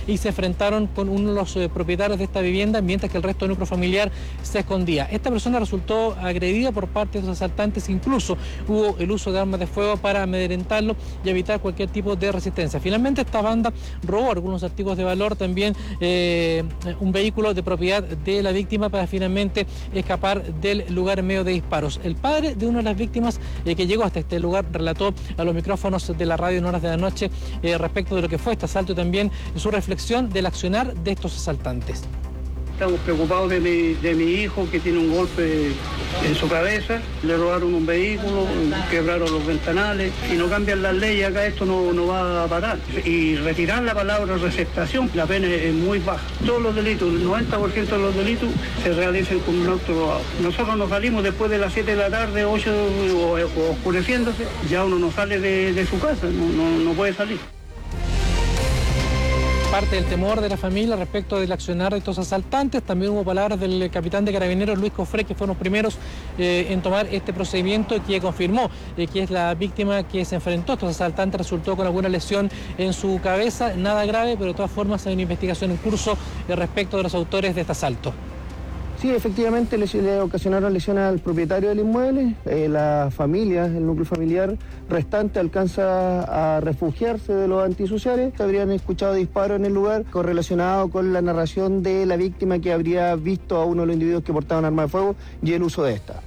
y se enfrentaron con uno de los propietarios de esta vivienda, mientras que el resto del núcleo familiar se escondía. Esta persona resultó agredida por parte de los asaltantes, incluso hubo el uso de armas de fuego para amedrentarlo y evitar cualquier tipo de resistencia. Finalmente esta banda robó algunos artículos de valor, también un vehículo de propiedad de la víctima, para finalmente escapar del lugar en medio de disparos. El padre de una de las víctimas que llegó hasta este lugar relató a los micrófonos de la radio en horas de la noche respecto de lo que fue este asalto y también su reflexión del accionar de estos asaltantes. Estamos preocupados de mi hijo, que tiene un golpe en su cabeza, le robaron un vehículo, quebraron los ventanales. Si no cambian las leyes acá, esto no va a parar. Y retirar la palabra receptación, la pena es muy baja. Todos los delitos, el 90% de los delitos se realizan con un auto robado. Nosotros nos salimos después de las 7 de la tarde, 8 o oscureciéndose, ya uno no sale de su casa, no puede salir. Parte del temor de la familia respecto del accionar de estos asaltantes. También hubo palabras del capitán de Carabineros, Luis Cofré, que fueron los primeros en tomar este procedimiento, que confirmó que es la víctima que se enfrentó a estos asaltantes. Resultó con alguna lesión en su cabeza, nada grave, pero de todas formas hay una investigación en curso respecto de los autores de este asalto. Sí, efectivamente le ocasionaron lesiones al propietario del inmueble. La familia, el núcleo familiar restante alcanza a refugiarse de los antisociales. Habrían escuchado disparos en el lugar correlacionado con la narración de la víctima, que habría visto a uno de los individuos que portaban arma de fuego y el uso de esta.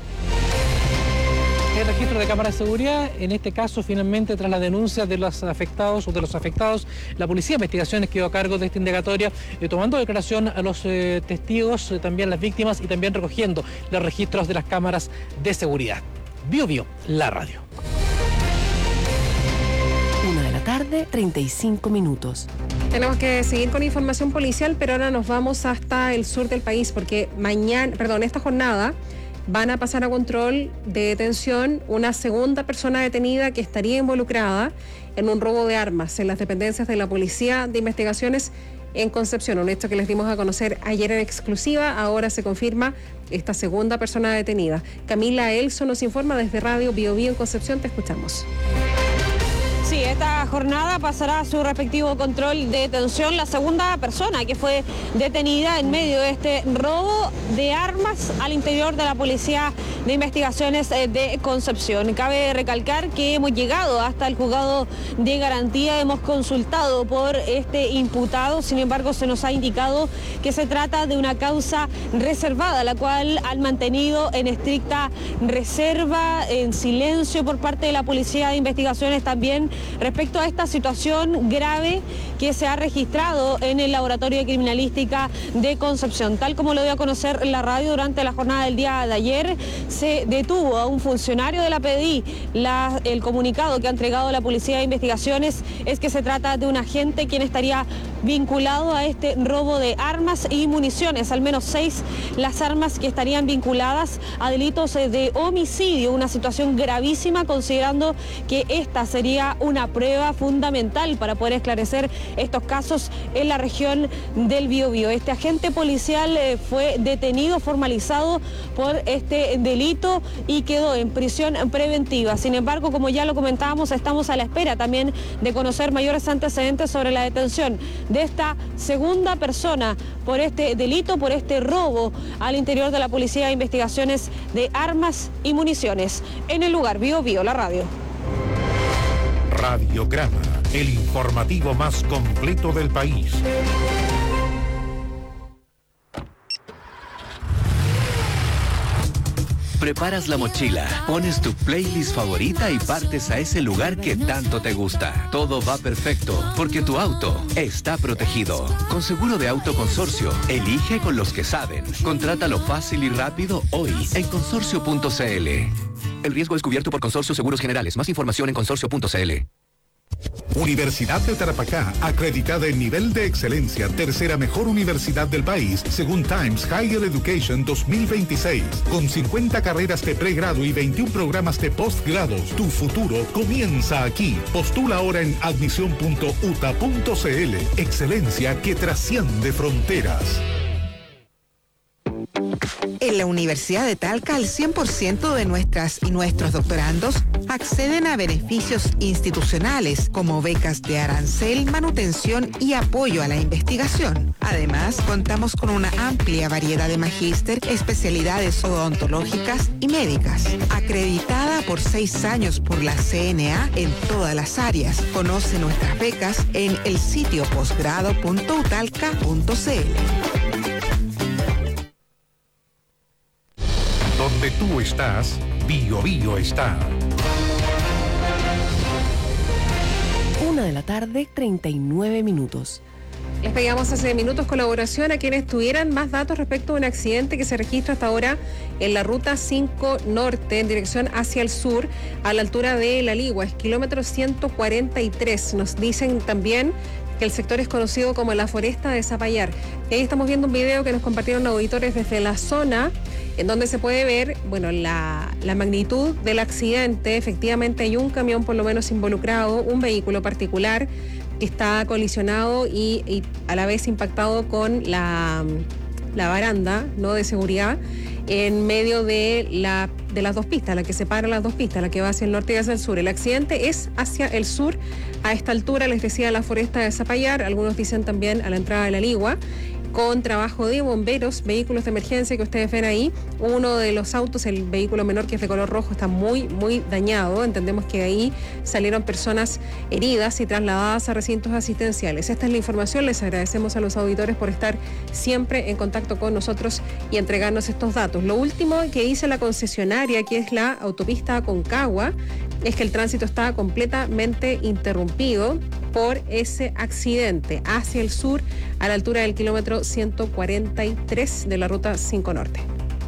El registro de cámaras de seguridad, en este caso finalmente tras la denuncia de los afectados, la Policía de Investigaciones quedó a cargo de esta indagatoria, tomando declaración a los testigos, también las víctimas, y también recogiendo los registros de las cámaras de seguridad. Bio, la radio. 1:35 p.m. Tenemos que seguir con información policial, pero ahora nos vamos hasta el sur del país, porque esta jornada van a pasar a control de detención una segunda persona detenida que estaría involucrada en un robo de armas en las dependencias de la Policía de Investigaciones en Concepción. Un hecho que les dimos a conocer ayer en exclusiva. Ahora se confirma esta segunda persona detenida. Camila Elso nos informa desde Radio Bio en Concepción. Te escuchamos. Sí, esta jornada pasará a su respectivo control de detención la segunda persona que fue detenida en medio de este robo de armas al interior de la Policía de Investigaciones de Concepción. Cabe recalcar que hemos llegado hasta el juzgado de garantía, hemos consultado por este imputado, sin embargo se nos ha indicado que se trata de una causa reservada, la cual han mantenido en estricta reserva, en silencio por parte de la Policía de Investigaciones también respecto a esta situación grave que se ha registrado en el Laboratorio de Criminalística de Concepción. Tal como lo dio a conocer la radio durante la jornada del día de ayer, se detuvo a un funcionario de la PDI. El comunicado que ha entregado la Policía de Investigaciones es que se trata de un agente quien estaría vinculado a este robo de armas y municiones, al menos 6 las armas que estarían vinculadas a delitos de homicidio, una situación gravísima considerando que esta sería una prueba fundamental para poder esclarecer estos casos en la región del Biobío. Este agente policial fue detenido, formalizado por este delito y quedó en prisión preventiva. Sin embargo, como ya lo comentábamos, estamos a la espera también de conocer mayores antecedentes sobre la detención de esta segunda persona por este delito, por este robo al interior de la Policía de Investigaciones de Armas y Municiones. En el lugar, Bio, la radio. Radiograma, el informativo más completo del país. Preparas la mochila, pones tu playlist favorita y partes a ese lugar que tanto te gusta. Todo va perfecto, porque tu auto está protegido. Con seguro de auto Consorcio, elige con los que saben. Contrátalo fácil y rápido hoy en consorcio.cl. El riesgo es cubierto por Consorcio Seguros Generales. Más información en consorcio.cl. Universidad de Tarapacá, acreditada en nivel de excelencia, tercera mejor universidad del país, según Times Higher Education 2026. Con 50 carreras de pregrado y 21 programas de postgrados, tu futuro comienza aquí. Postula ahora en admisión.uta.cl. Excelencia que trasciende fronteras. El En la Universidad de Talca, el 100% de nuestras y nuestros doctorandos acceden a beneficios institucionales como becas de arancel, manutención y apoyo a la investigación. Además, contamos con una amplia variedad de magíster, especialidades odontológicas y médicas, acreditada por 6 años por la CNA en todas las áreas. Conoce nuestras becas en el sitio posgrado.utalca.cl. Donde tú estás, Bio Bio está. 1:39 p.m. Les pedíamos hace minutos colaboración a quienes tuvieran más datos respecto a un accidente que se registra hasta ahora en la ruta 5 Norte en dirección hacia el sur, a la altura de La Ligua, es kilómetro 143. Nos dicen también que el sector es conocido como la Foresta de Zapallar. Y ahí estamos viendo un video que nos compartieron auditores desde la zona, en donde se puede ver, bueno, la magnitud del accidente. Efectivamente hay un camión por lo menos involucrado, un vehículo particular que está colisionado y a la vez impactado con la baranda, ¿no?, de seguridad en medio de las dos pistas, la que separa las dos pistas, la que va hacia el norte y hacia el sur. El accidente es hacia el sur. A esta altura, les decía, la Foresta de Zapallar, algunos dicen también a la entrada de La Ligua, con trabajo de bomberos, vehículos de emergencia que ustedes ven ahí. Uno de los autos, el vehículo menor, que es de color rojo, está muy dañado. Entendemos que de ahí salieron personas heridas y trasladadas a recintos asistenciales. Esta es la información. Les agradecemos a los auditores por estar siempre en contacto con nosotros y entregarnos estos datos. Lo último que dice la concesionaria, que es la autopista Aconcagua, es que el tránsito está completamente interrumpido por ese accidente hacia el sur, a la altura del kilómetro 143 de la ruta 5 Norte.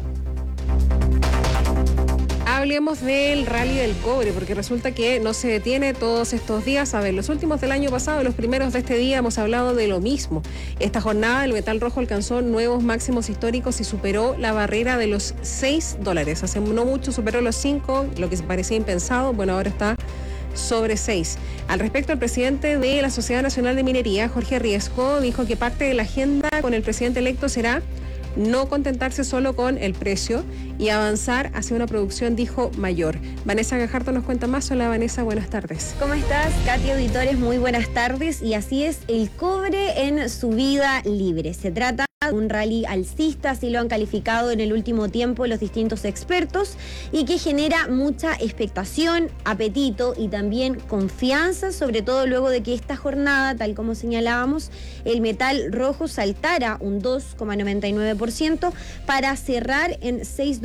Hablemos del Rally del Cobre, porque resulta que no se detiene todos estos días. A ver, los últimos del año pasado, los primeros de este día, hemos hablado de lo mismo. Esta jornada el metal rojo alcanzó nuevos máximos históricos y superó la barrera de los $6. Hace no mucho superó los 5, lo que parecía impensado. Bueno, ahora está sobre 6. Al respecto, el presidente de la Sociedad Nacional de Minería, Jorge Riesco, dijo que parte de la agenda con el presidente electo será no contentarse solo con el precio y avanzar hacia una producción, dijo, mayor. Vanessa Gajardo nos cuenta más. Hola Vanessa, buenas tardes. ¿Cómo estás, Katy, auditores? Muy buenas tardes. Y así es, el cobre en subida libre. Se trata de un rally alcista, así lo han calificado en el último tiempo los distintos expertos, y que genera mucha expectación, apetito y también confianza, sobre todo luego de que esta jornada, tal como señalábamos, el metal rojo saltara un 2,99% para cerrar en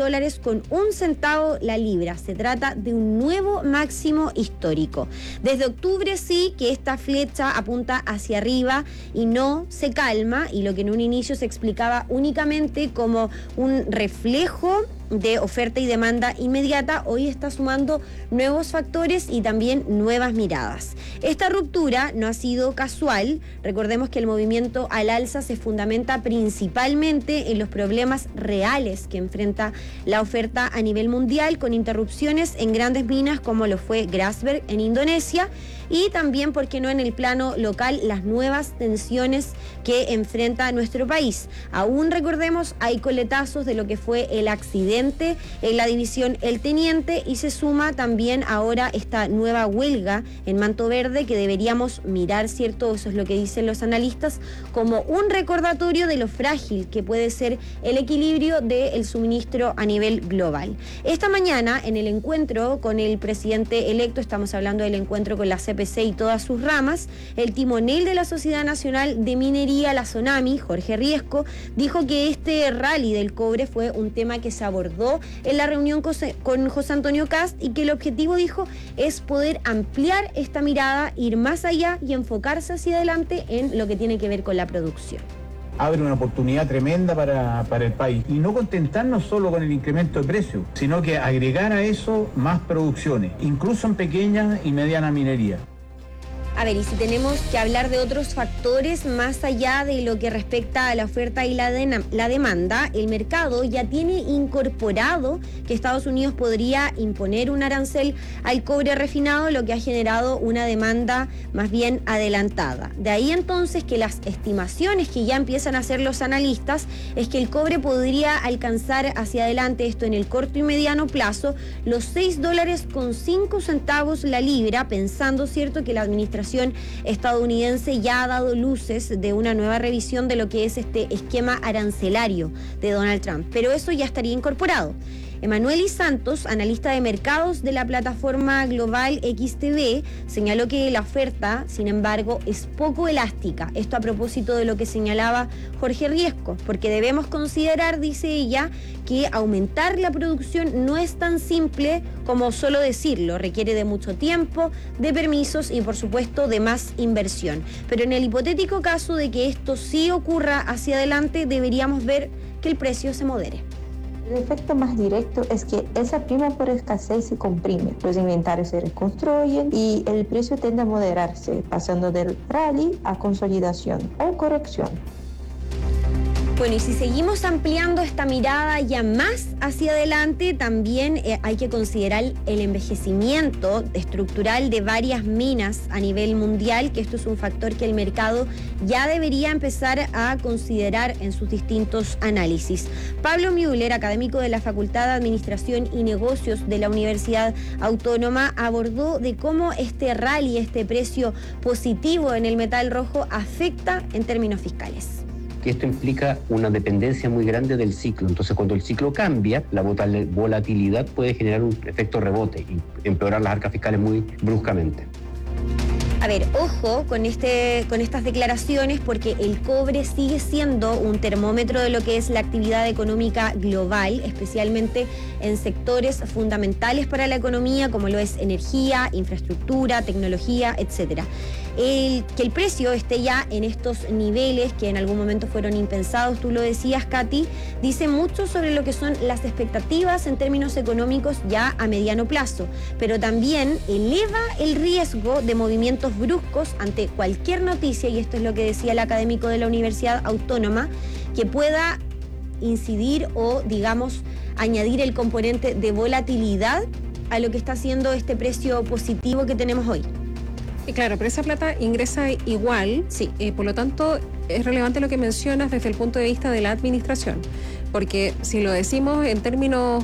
$6.01 la libra. Se trata de un nuevo máximo histórico. Desde octubre sí que esta flecha apunta hacia arriba y no se calma, y lo que en un inicio se explicaba únicamente como un reflejo de oferta y demanda inmediata, hoy está sumando nuevos factores y también nuevas miradas. Esta ruptura no ha sido casual. Recordemos que el movimiento al alza se fundamenta principalmente en los problemas reales que enfrenta la oferta a nivel mundial, con interrupciones en grandes minas como lo fue Grasberg en Indonesia, y también, ¿por qué no?, en el plano local, las nuevas tensiones que enfrenta nuestro país. Aún, recordemos, hay coletazos de lo que fue el accidente en la división El Teniente, y se suma también ahora esta nueva huelga en Manto Verde, que deberíamos mirar, ¿cierto?, eso es lo que dicen los analistas, como un recordatorio de lo frágil que puede ser el equilibrio del suministro a nivel global. Esta mañana, en el encuentro con el presidente electo, estamos hablando del encuentro con la CPC y todas sus ramas, el timonel de la Sociedad Nacional de Minería, la SONAMI, Jorge Riesco, dijo que este rally del cobre fue un tema que se abordó en la reunión con José Antonio Kast, y que el objetivo, dijo, es poder ampliar esta mirada, ir más allá y enfocarse hacia adelante en lo que tiene que ver con la producción. Abre una oportunidad tremenda para el país, y no contentarnos solo con el incremento de precios, sino que agregar a eso más producciones, incluso en pequeña y mediana minería. A ver, y si tenemos que hablar de otros factores más allá de lo que respecta a la oferta y la demanda, el mercado ya tiene incorporado que Estados Unidos podría imponer un arancel al cobre refinado, lo que ha generado una demanda más bien adelantada. De ahí entonces que las estimaciones que ya empiezan a hacer los analistas es que el cobre podría alcanzar hacia adelante, esto en el corto y mediano plazo, los $6.05 la libra, pensando, cierto, que la administración estadounidense ya ha dado luces de una nueva revisión de lo que es este esquema arancelario de Donald Trump, pero eso ya estaría incorporado. Emanueli Santos, analista de mercados de la plataforma global XTB, señaló que la oferta, sin embargo, es poco elástica. Esto a propósito de lo que señalaba Jorge Riesco, porque debemos considerar, dice ella, que aumentar la producción no es tan simple como solo decirlo. Requiere de mucho tiempo, de permisos y, por supuesto, de más inversión. Pero en el hipotético caso de que esto sí ocurra hacia adelante, deberíamos ver que el precio se modere. El efecto más directo es que esa prima por escasez se comprime, los inventarios se reconstruyen y el precio tiende a moderarse, pasando del rally a consolidación o corrección. Bueno, y si seguimos ampliando esta mirada ya más hacia adelante, también hay que considerar el envejecimiento estructural de varias minas a nivel mundial, que esto es un factor que el mercado ya debería empezar a considerar en sus distintos análisis. Pablo Müller, académico de la Facultad de Administración y Negocios de la Universidad Autónoma, abordó de cómo este rally, este precio positivo en el metal rojo afecta en términos fiscales. Que esto implica una dependencia muy grande del ciclo. Entonces, cuando el ciclo cambia, la volatilidad puede generar un efecto rebote y empeorar las arcas fiscales muy bruscamente. A ver, ojo con estas declaraciones, porque el cobre sigue siendo un termómetro de lo que es la actividad económica global, especialmente en sectores fundamentales para la economía, como lo es energía, infraestructura, tecnología, etcétera. Que el precio esté ya en estos niveles que en algún momento fueron impensados, tú lo decías, Katy, dice mucho sobre lo que son las expectativas en términos económicos ya a mediano plazo, pero también eleva el riesgo de movimientos bruscos ante cualquier noticia, y esto es lo que decía el académico de la Universidad Autónoma, que pueda incidir o, digamos, añadir el componente de volatilidad a lo que está haciendo este precio positivo que tenemos hoy. Y claro, pero esa plata ingresa igual, sí. Por lo tanto, es relevante lo que mencionas desde el punto de vista de la administración, porque si lo decimos en términos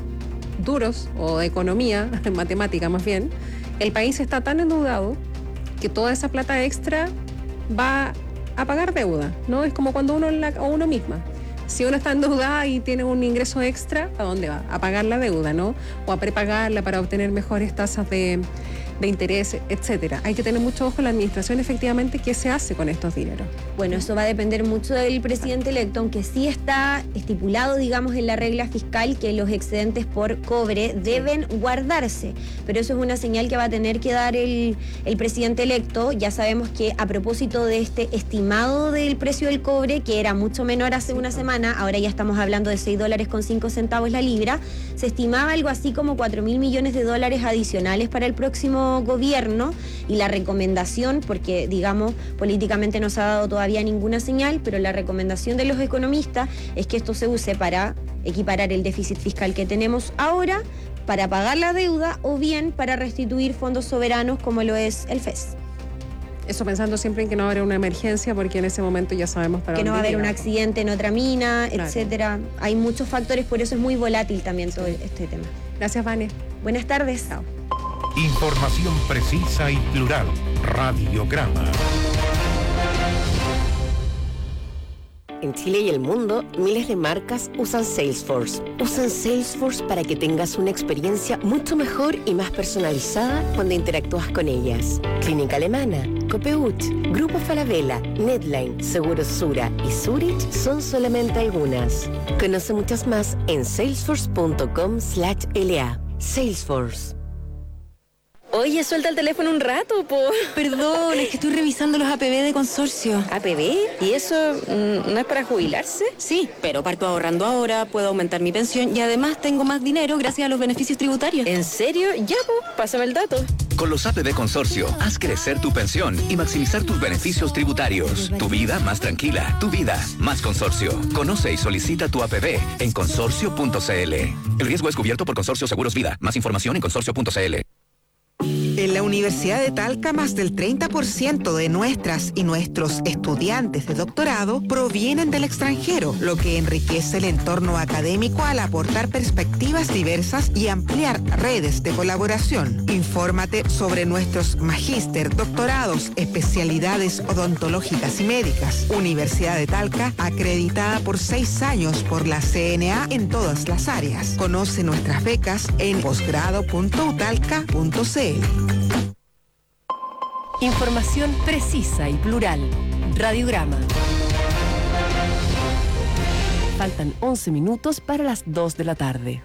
duros o de economía, en matemática más bien, el país está tan endeudado que toda esa plata extra va a pagar deuda, ¿no? Es como cuando uno misma. Si uno está endeudada y tiene un ingreso extra, ¿a dónde va? A pagar la deuda, ¿no? O a prepagarla para obtener mejores tasas de interés, etcétera. Hay que tener mucho ojo en la administración, efectivamente, qué se hace con estos dineros. Bueno, eso va a depender mucho del presidente electo, aunque sí está estipulado, digamos, en la regla fiscal que los excedentes por cobre deben guardarse, pero eso es una señal que va a tener que dar el presidente electo. Ya sabemos que a propósito de este estimado del precio del cobre, que era mucho menor hace una semana, ahora ya estamos hablando de $6.05 la libra, se estimaba algo así como $4.000 millones adicionales para el próximo gobierno, y la recomendación, porque digamos políticamente no se ha dado todavía ninguna señal, pero la recomendación de los economistas es que esto se use para equiparar el déficit fiscal que tenemos ahora, para pagar la deuda o bien para restituir fondos soberanos como lo es el FES. Eso pensando siempre en que no va a haber una emergencia, porque en ese momento ya sabemos para que dónde no va a haber llega. un accidente en otra mina, Claro. etcétera. Hay muchos factores, por eso es muy volátil también todo este tema. Gracias, Vane. Buenas tardes. Chao. Información precisa y plural. Radiograma. En Chile y el mundo, miles de marcas usan Salesforce. Usan Salesforce para que tengas una experiencia mucho mejor y más personalizada cuando interactúas con ellas. Clínica Alemana, Copeuch, Grupo Falabella, Netline, Seguros Sura y Zurich son solamente algunas. Conoce muchas más en salesforce.com/LA. Salesforce. Oye, suelta el teléfono un rato, po. Perdón, es que estoy revisando los APB de consorcio. ¿APB? ¿Y eso no es para jubilarse? Sí, pero parto ahorrando ahora, puedo aumentar mi pensión y además tengo más dinero gracias a los beneficios tributarios. ¿En serio? Ya, po, pásame el dato. Con los APB Consorcio, haz crecer tu pensión y maximizar tus beneficios tributarios. Tu vida más tranquila, tu vida más consorcio. Conoce y solicita tu APB en consorcio.cl. El riesgo es cubierto por Consorcio Seguros Vida. Más información en consorcio.cl. En la Universidad de Talca, más del 30% de nuestras y nuestros estudiantes de doctorado provienen del extranjero, lo que enriquece el entorno académico al aportar perspectivas diversas y ampliar redes de colaboración. Infórmate sobre nuestros magíster, doctorados, especialidades odontológicas y médicas. Universidad de Talca, acreditada por 6 años por la CNA en todas las áreas. Conoce nuestras becas en posgrado.utalca.cl. Información precisa y plural. Radiograma. Faltan 11 minutos para las 2 de la tarde.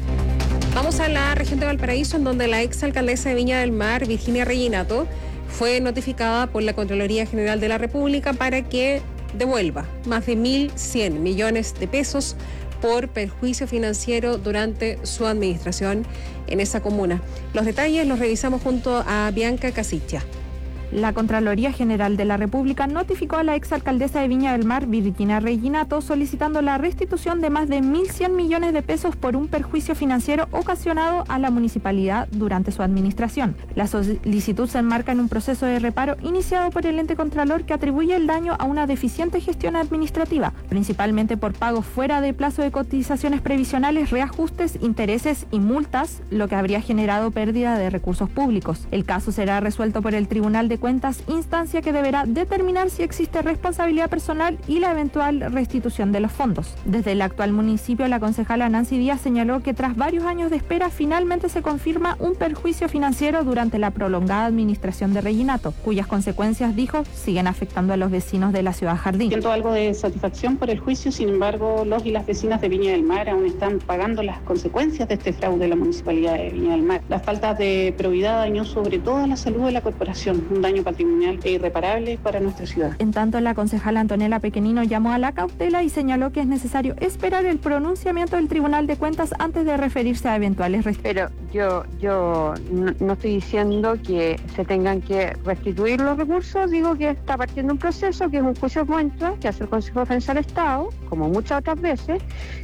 Vamos a la región de Valparaíso, en donde la exalcaldesa de Viña del Mar, Virginia Reginato, fue notificada por la Contraloría General de la República para que devuelva más de 1.100 millones de pesos por perjuicio financiero durante su administración en esa comuna. Los detalles los revisamos junto a Bianca Casicha. La Contraloría General de la República notificó a la exalcaldesa de Viña del Mar, Virginia Reginato, solicitando la restitución de más de 1.100 millones de pesos por un perjuicio financiero ocasionado a la municipalidad durante su administración. La solicitud se enmarca en un proceso de reparo iniciado por el ente contralor que atribuye el daño a una deficiente gestión administrativa, principalmente por pagos fuera de plazo de cotizaciones previsionales, reajustes, intereses y multas, lo que habría generado pérdida de recursos públicos. El caso será resuelto por el Tribunal de Cuentas, instancia que deberá determinar si existe responsabilidad personal y la eventual restitución de los fondos. Desde el actual municipio, la concejala Nancy Díaz señaló que tras varios años de espera, finalmente se confirma un perjuicio financiero durante la prolongada administración de Reginato, cuyas consecuencias, dijo, siguen afectando a los vecinos de la ciudad Jardín. Siento algo de satisfacción por el juicio, sin embargo, los y las vecinas de Viña del Mar aún están pagando las consecuencias de este fraude de la municipalidad de Viña del Mar. La falta de probidad dañó sobre todo la salud de la corporación, un daño patrimonial e irreparable para nuestra ciudad. En tanto, la concejala Antonella Pequenino llamó a la cautela y señaló que es necesario esperar el pronunciamiento del Tribunal de Cuentas antes de referirse a eventuales restituciones. Pero yo no estoy diciendo que se tengan que restituir los recursos, digo que está partiendo un proceso que es un juicio de cuentas que hace el Consejo de Defensa del Estado, como muchas otras veces,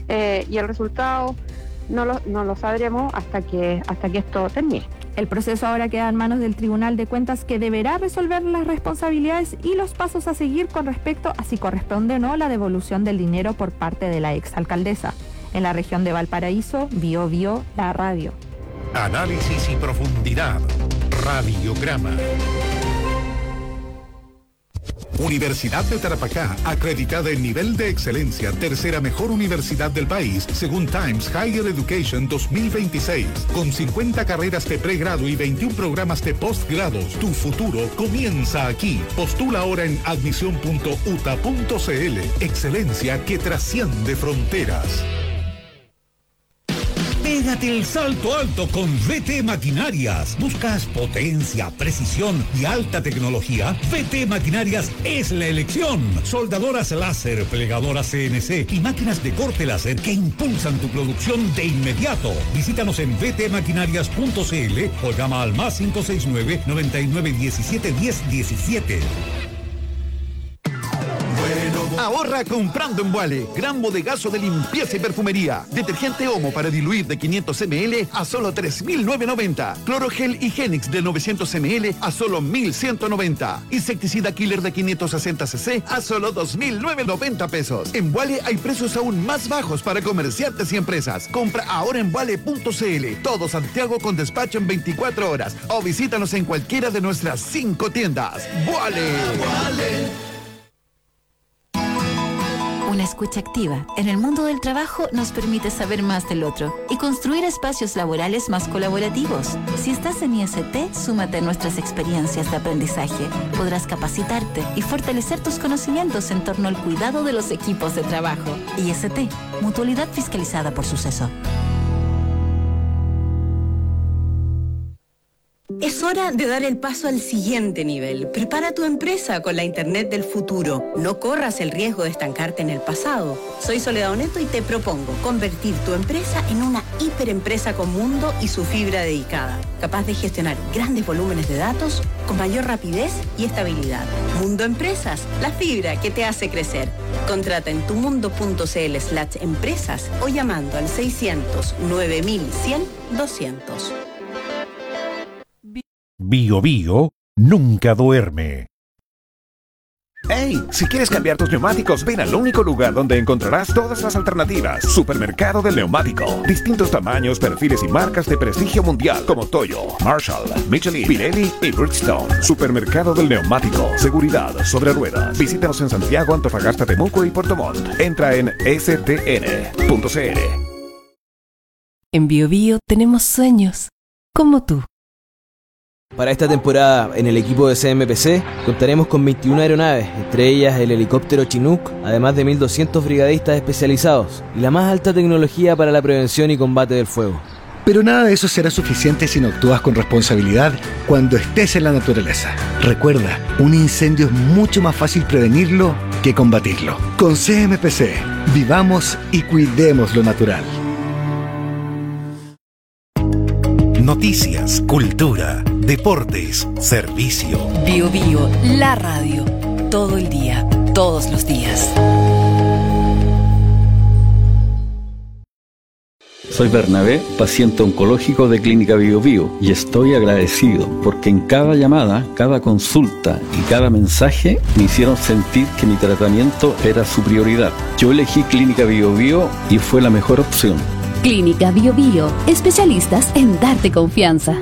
y el resultado no lo sabremos hasta que esto termine. El proceso ahora queda en manos del Tribunal de Cuentas, que deberá resolver las responsabilidades y los pasos a seguir con respecto a si corresponde o no la devolución del dinero por parte de la exalcaldesa. En la región de Valparaíso, Bio, la radio. Análisis y profundidad. Radiograma. Universidad de Tarapacá, acreditada en nivel de excelencia, tercera mejor universidad del país, según Times Higher Education 2026. Con 50 carreras de pregrado y 21 programas de postgrados, tu futuro comienza aquí. Postula ahora en admisión.uta.cl. Excelencia que trasciende fronteras. Pégate el salto alto con VT Maquinarias. ¿Buscas potencia, precisión y alta tecnología? VT Maquinarias es la elección. Soldadoras láser, plegadoras CNC y máquinas de corte láser que impulsan tu producción de inmediato. Visítanos en vtmaquinarias.cl o llama al más 569-9917-1017. Ahorra comprando en Vuale. Gran bodegazo de limpieza y perfumería. Detergente Omo para diluir de 500 ml a solo 3.990. Clorogel Higienix de 900 ml a solo 1.190. Insecticida Killer de 560 cc a solo 2.990 pesos. En Vuale hay precios aún más bajos para comerciantes y empresas. Compra ahora en vuale.cl. Todo Santiago con despacho en 24 horas. O visítanos en cualquiera de nuestras 5 tiendas. ¡Vuale! Una escucha activa en el mundo del trabajo nos permite saber más del otro y construir espacios laborales más colaborativos. Si estás en IST, súmate a nuestras experiencias de aprendizaje. Podrás capacitarte y fortalecer tus conocimientos en torno al cuidado de los equipos de trabajo. IST, Mutualidad Fiscalizada por Suceso. Es hora de dar el paso al siguiente nivel. Prepara tu empresa con la Internet del futuro. No corras el riesgo de estancarte en el pasado. Soy Soledad Oneto y te propongo convertir tu empresa en una hiperempresa con mundo y su fibra dedicada, capaz de gestionar grandes volúmenes de datos con mayor rapidez y estabilidad. Mundo Empresas, la fibra que te hace crecer. Contrata en tumundo.cl/empresas o llamando al 600 9100 200. Bio Bio nunca duerme. ¡Hey! Si quieres cambiar tus neumáticos, ven al único lugar donde encontrarás todas las alternativas. Supermercado del Neumático. Distintos tamaños, perfiles y marcas de prestigio mundial como Toyo, Marshall, Michelin, Pirelli y Bridgestone. Supermercado del Neumático. Seguridad sobre ruedas. Visítanos en Santiago, Antofagasta, Temuco y Puerto Montt. Entra en stn.cl. En Bio Bio tenemos sueños, como tú. Para esta temporada, en el equipo de CMPC, contaremos con 21 aeronaves, entre ellas el helicóptero Chinook, además de 1.200 brigadistas especializados y la más alta tecnología para la prevención y combate del fuego. Pero nada de eso será suficiente si no actúas con responsabilidad cuando estés en la naturaleza. Recuerda, un incendio es mucho más fácil prevenirlo que combatirlo. Con CMPC, vivamos y cuidemos lo natural. Noticias, cultura, deportes, servicio. Bio Bio, la radio. Todo el día, todos los días. Soy Bernabé, paciente oncológico de Clínica Bio Bio, y estoy agradecido porque en cada llamada, cada consulta y cada mensaje me hicieron sentir que mi tratamiento era su prioridad. Yo elegí Clínica Bio Bio y fue la mejor opción. Clínica Bio Bio, especialistas en darte confianza.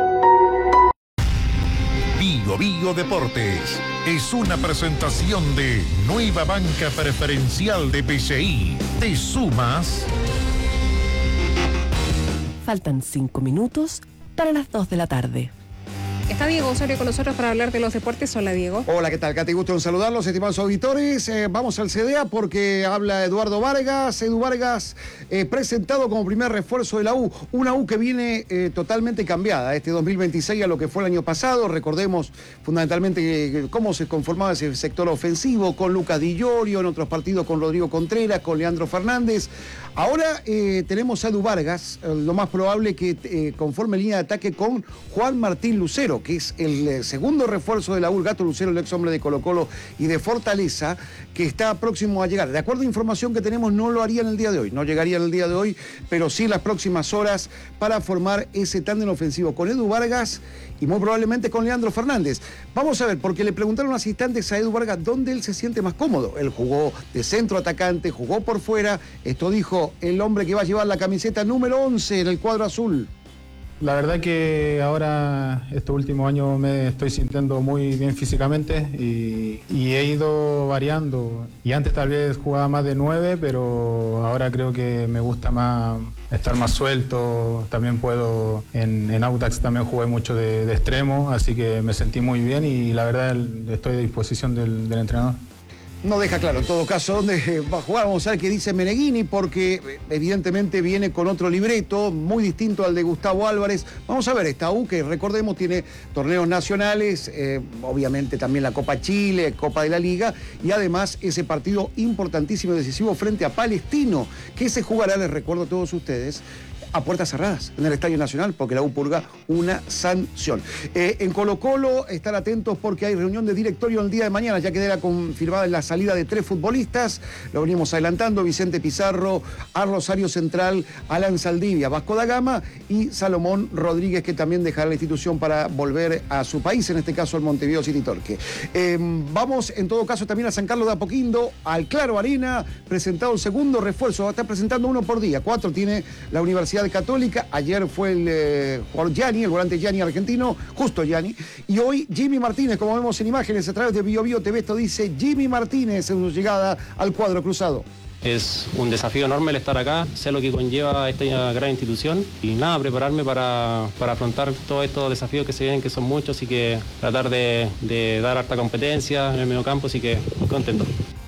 Bio Bio Deportes es una presentación de Nueva Banca Preferencial de BCI. ¿Te sumas? Faltan 5 minutos para las 2 de la tarde. Está Diego Osorio con nosotros para hablar de los deportes. Hola, Diego. Hola, ¿qué tal, Katy? Gusto en saludarlos, estimados auditores. Vamos al CDA porque habla Eduardo Vargas. Edu Vargas, presentado como primer refuerzo de la U. Una U que viene totalmente cambiada este 2026 a lo que fue el año pasado. Recordemos fundamentalmente cómo se conformaba ese sector ofensivo con Lucas Di Llorio, en otros partidos con Rodrigo Contreras, con Leandro Fernández. Ahora tenemos a Edu Vargas, lo más probable que conforme línea de ataque con Juan Martín Lucero, que es el segundo refuerzo de la U, el Gato Lucero, el ex hombre de Colo-Colo y de Fortaleza, que está próximo a llegar. De acuerdo a información que tenemos, no lo haría en el día de hoy, no llegaría en el día de hoy, pero sí en las próximas horas para formar ese tándem ofensivo con Edu Vargas y muy probablemente con Leandro Fernández. Vamos a ver, porque le preguntaron hace instantes a Edu Vargas dónde él se siente más cómodo. Él jugó de centro atacante, jugó por fuera. Esto dijo el hombre que va a llevar la camiseta número 11 en el cuadro azul. La verdad que ahora, estos últimos años, me estoy sintiendo muy bien físicamente y he ido variando. Y antes tal vez jugaba más de 9, pero ahora creo que me gusta más estar más suelto. También puedo, en Audax también jugué mucho de extremo, así que me sentí muy bien y la verdad estoy a disposición del entrenador. No deja claro, en todo caso, dónde va a jugar. Vamos a ver qué dice Meneghini, porque evidentemente viene con otro libreto, muy distinto al de Gustavo Álvarez. Vamos a ver, esta U, que recordemos tiene torneos nacionales, obviamente también la Copa Chile, Copa de la Liga, y además ese partido importantísimo y decisivo frente a Palestino, que se jugará, les recuerdo a todos ustedes, a puertas cerradas en el Estadio Nacional, porque la U purga una sanción. En Colo-Colo, estar atentos porque hay reunión de directorio el día de mañana, ya quedará confirmada la salida de 3 futbolistas, lo venimos adelantando: Vicente Pizarro, a Rosario Central, Alan Saldivia, Vasco da Gama y Salomón Rodríguez, que también dejará la institución para volver a su país, en este caso al Montevideo City Torque. Vamos en todo caso también a San Carlos de Apoquindo, al Claro Arena, presentado el segundo refuerzo, va a estar presentando uno por día, 4 tiene la Universidad Católica. Ayer fue el jugador Gianni, el volante Gianni argentino, justo Gianni, y hoy Jimmy Martínez, como vemos en imágenes a través de Bio Bio TV, esto dice Jimmy Martínez en su llegada al cuadro cruzado. Es un desafío enorme el estar acá, sé lo que conlleva esta gran institución y nada, prepararme para afrontar todos estos desafíos que se vienen, que son muchos, y que tratar de dar harta competencia en el mediocampo, así que muy contento.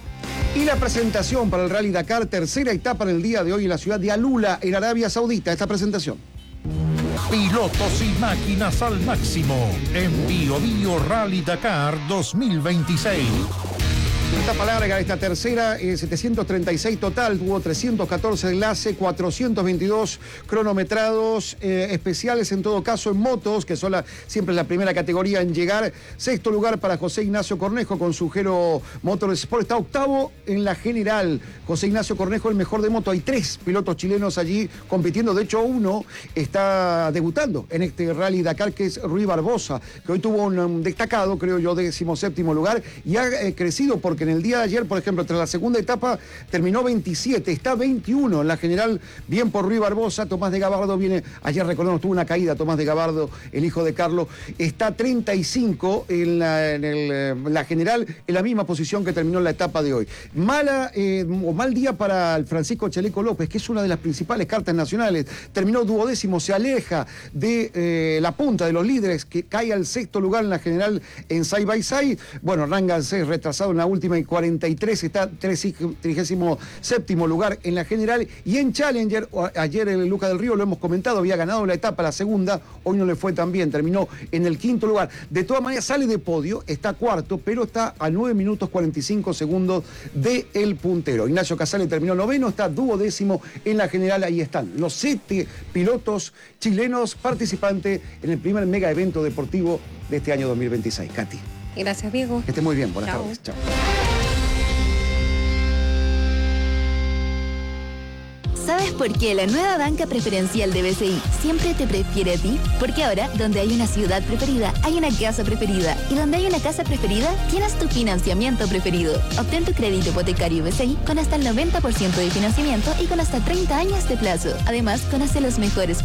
Y la presentación para el Rally Dakar, tercera etapa en el día de hoy en la ciudad de Alula, en Arabia Saudita. Esta presentación. Pilotos y máquinas al máximo en Bio Bio Rally Dakar 2026. Etapa larga, esta tercera, 736 total, tuvo 314 de enlace, 422 cronometrados, especiales en todo caso en motos, que son siempre la primera categoría en llegar. Sexto lugar para José Ignacio Cornejo con su Gero Motorsport. Está octavo en la general. José Ignacio Cornejo, el mejor de moto. Hay 3 pilotos chilenos allí compitiendo. De hecho, uno está debutando en este Rally Dakar, que es Rui Barbosa, que hoy tuvo un destacado, creo yo, 17º lugar y ha crecido porque en el día de ayer, por ejemplo, tras la segunda etapa, terminó 27, está 21 en la general, bien por Rui Barbosa. Tomás de Gabardo viene, ayer recordemos, tuvo una caída, Tomás de Gabardo, el hijo de Carlos, está 35 en la general, en la misma posición que terminó la etapa de hoy. Mal día para el Francisco Chaleco López, que es una de las principales cartas nacionales, terminó 12º, se aleja de la punta de los líderes, que cae al 6º lugar en la general en Side by Side. Bueno, Rangancés retrasado en la última y 43, está 37º lugar en la general. Y en Challenger, ayer el Luca del Río, lo hemos comentado, había ganado la etapa, la segunda, hoy no le fue tan bien, terminó en el 5º lugar. De todas maneras sale de podio, está cuarto, pero está a 9 minutos 45 segundos del puntero. Ignacio Casale terminó noveno, está 12º en la general. Ahí están los 7 pilotos chilenos participantes en el primer mega evento deportivo de este año 2026. Katy. Gracias, Diego. Que esté muy bien. Buenas tardes. Chao. ¿Sabes por qué la nueva banca preferencial de BCI siempre te prefiere a ti? Porque ahora, donde hay una ciudad preferida, hay una casa preferida. Y donde hay una casa preferida, tienes tu financiamiento preferido. Obtén tu crédito hipotecario BCI con hasta el 90% de financiamiento y con hasta 30 años de plazo. Además, conoce los mejores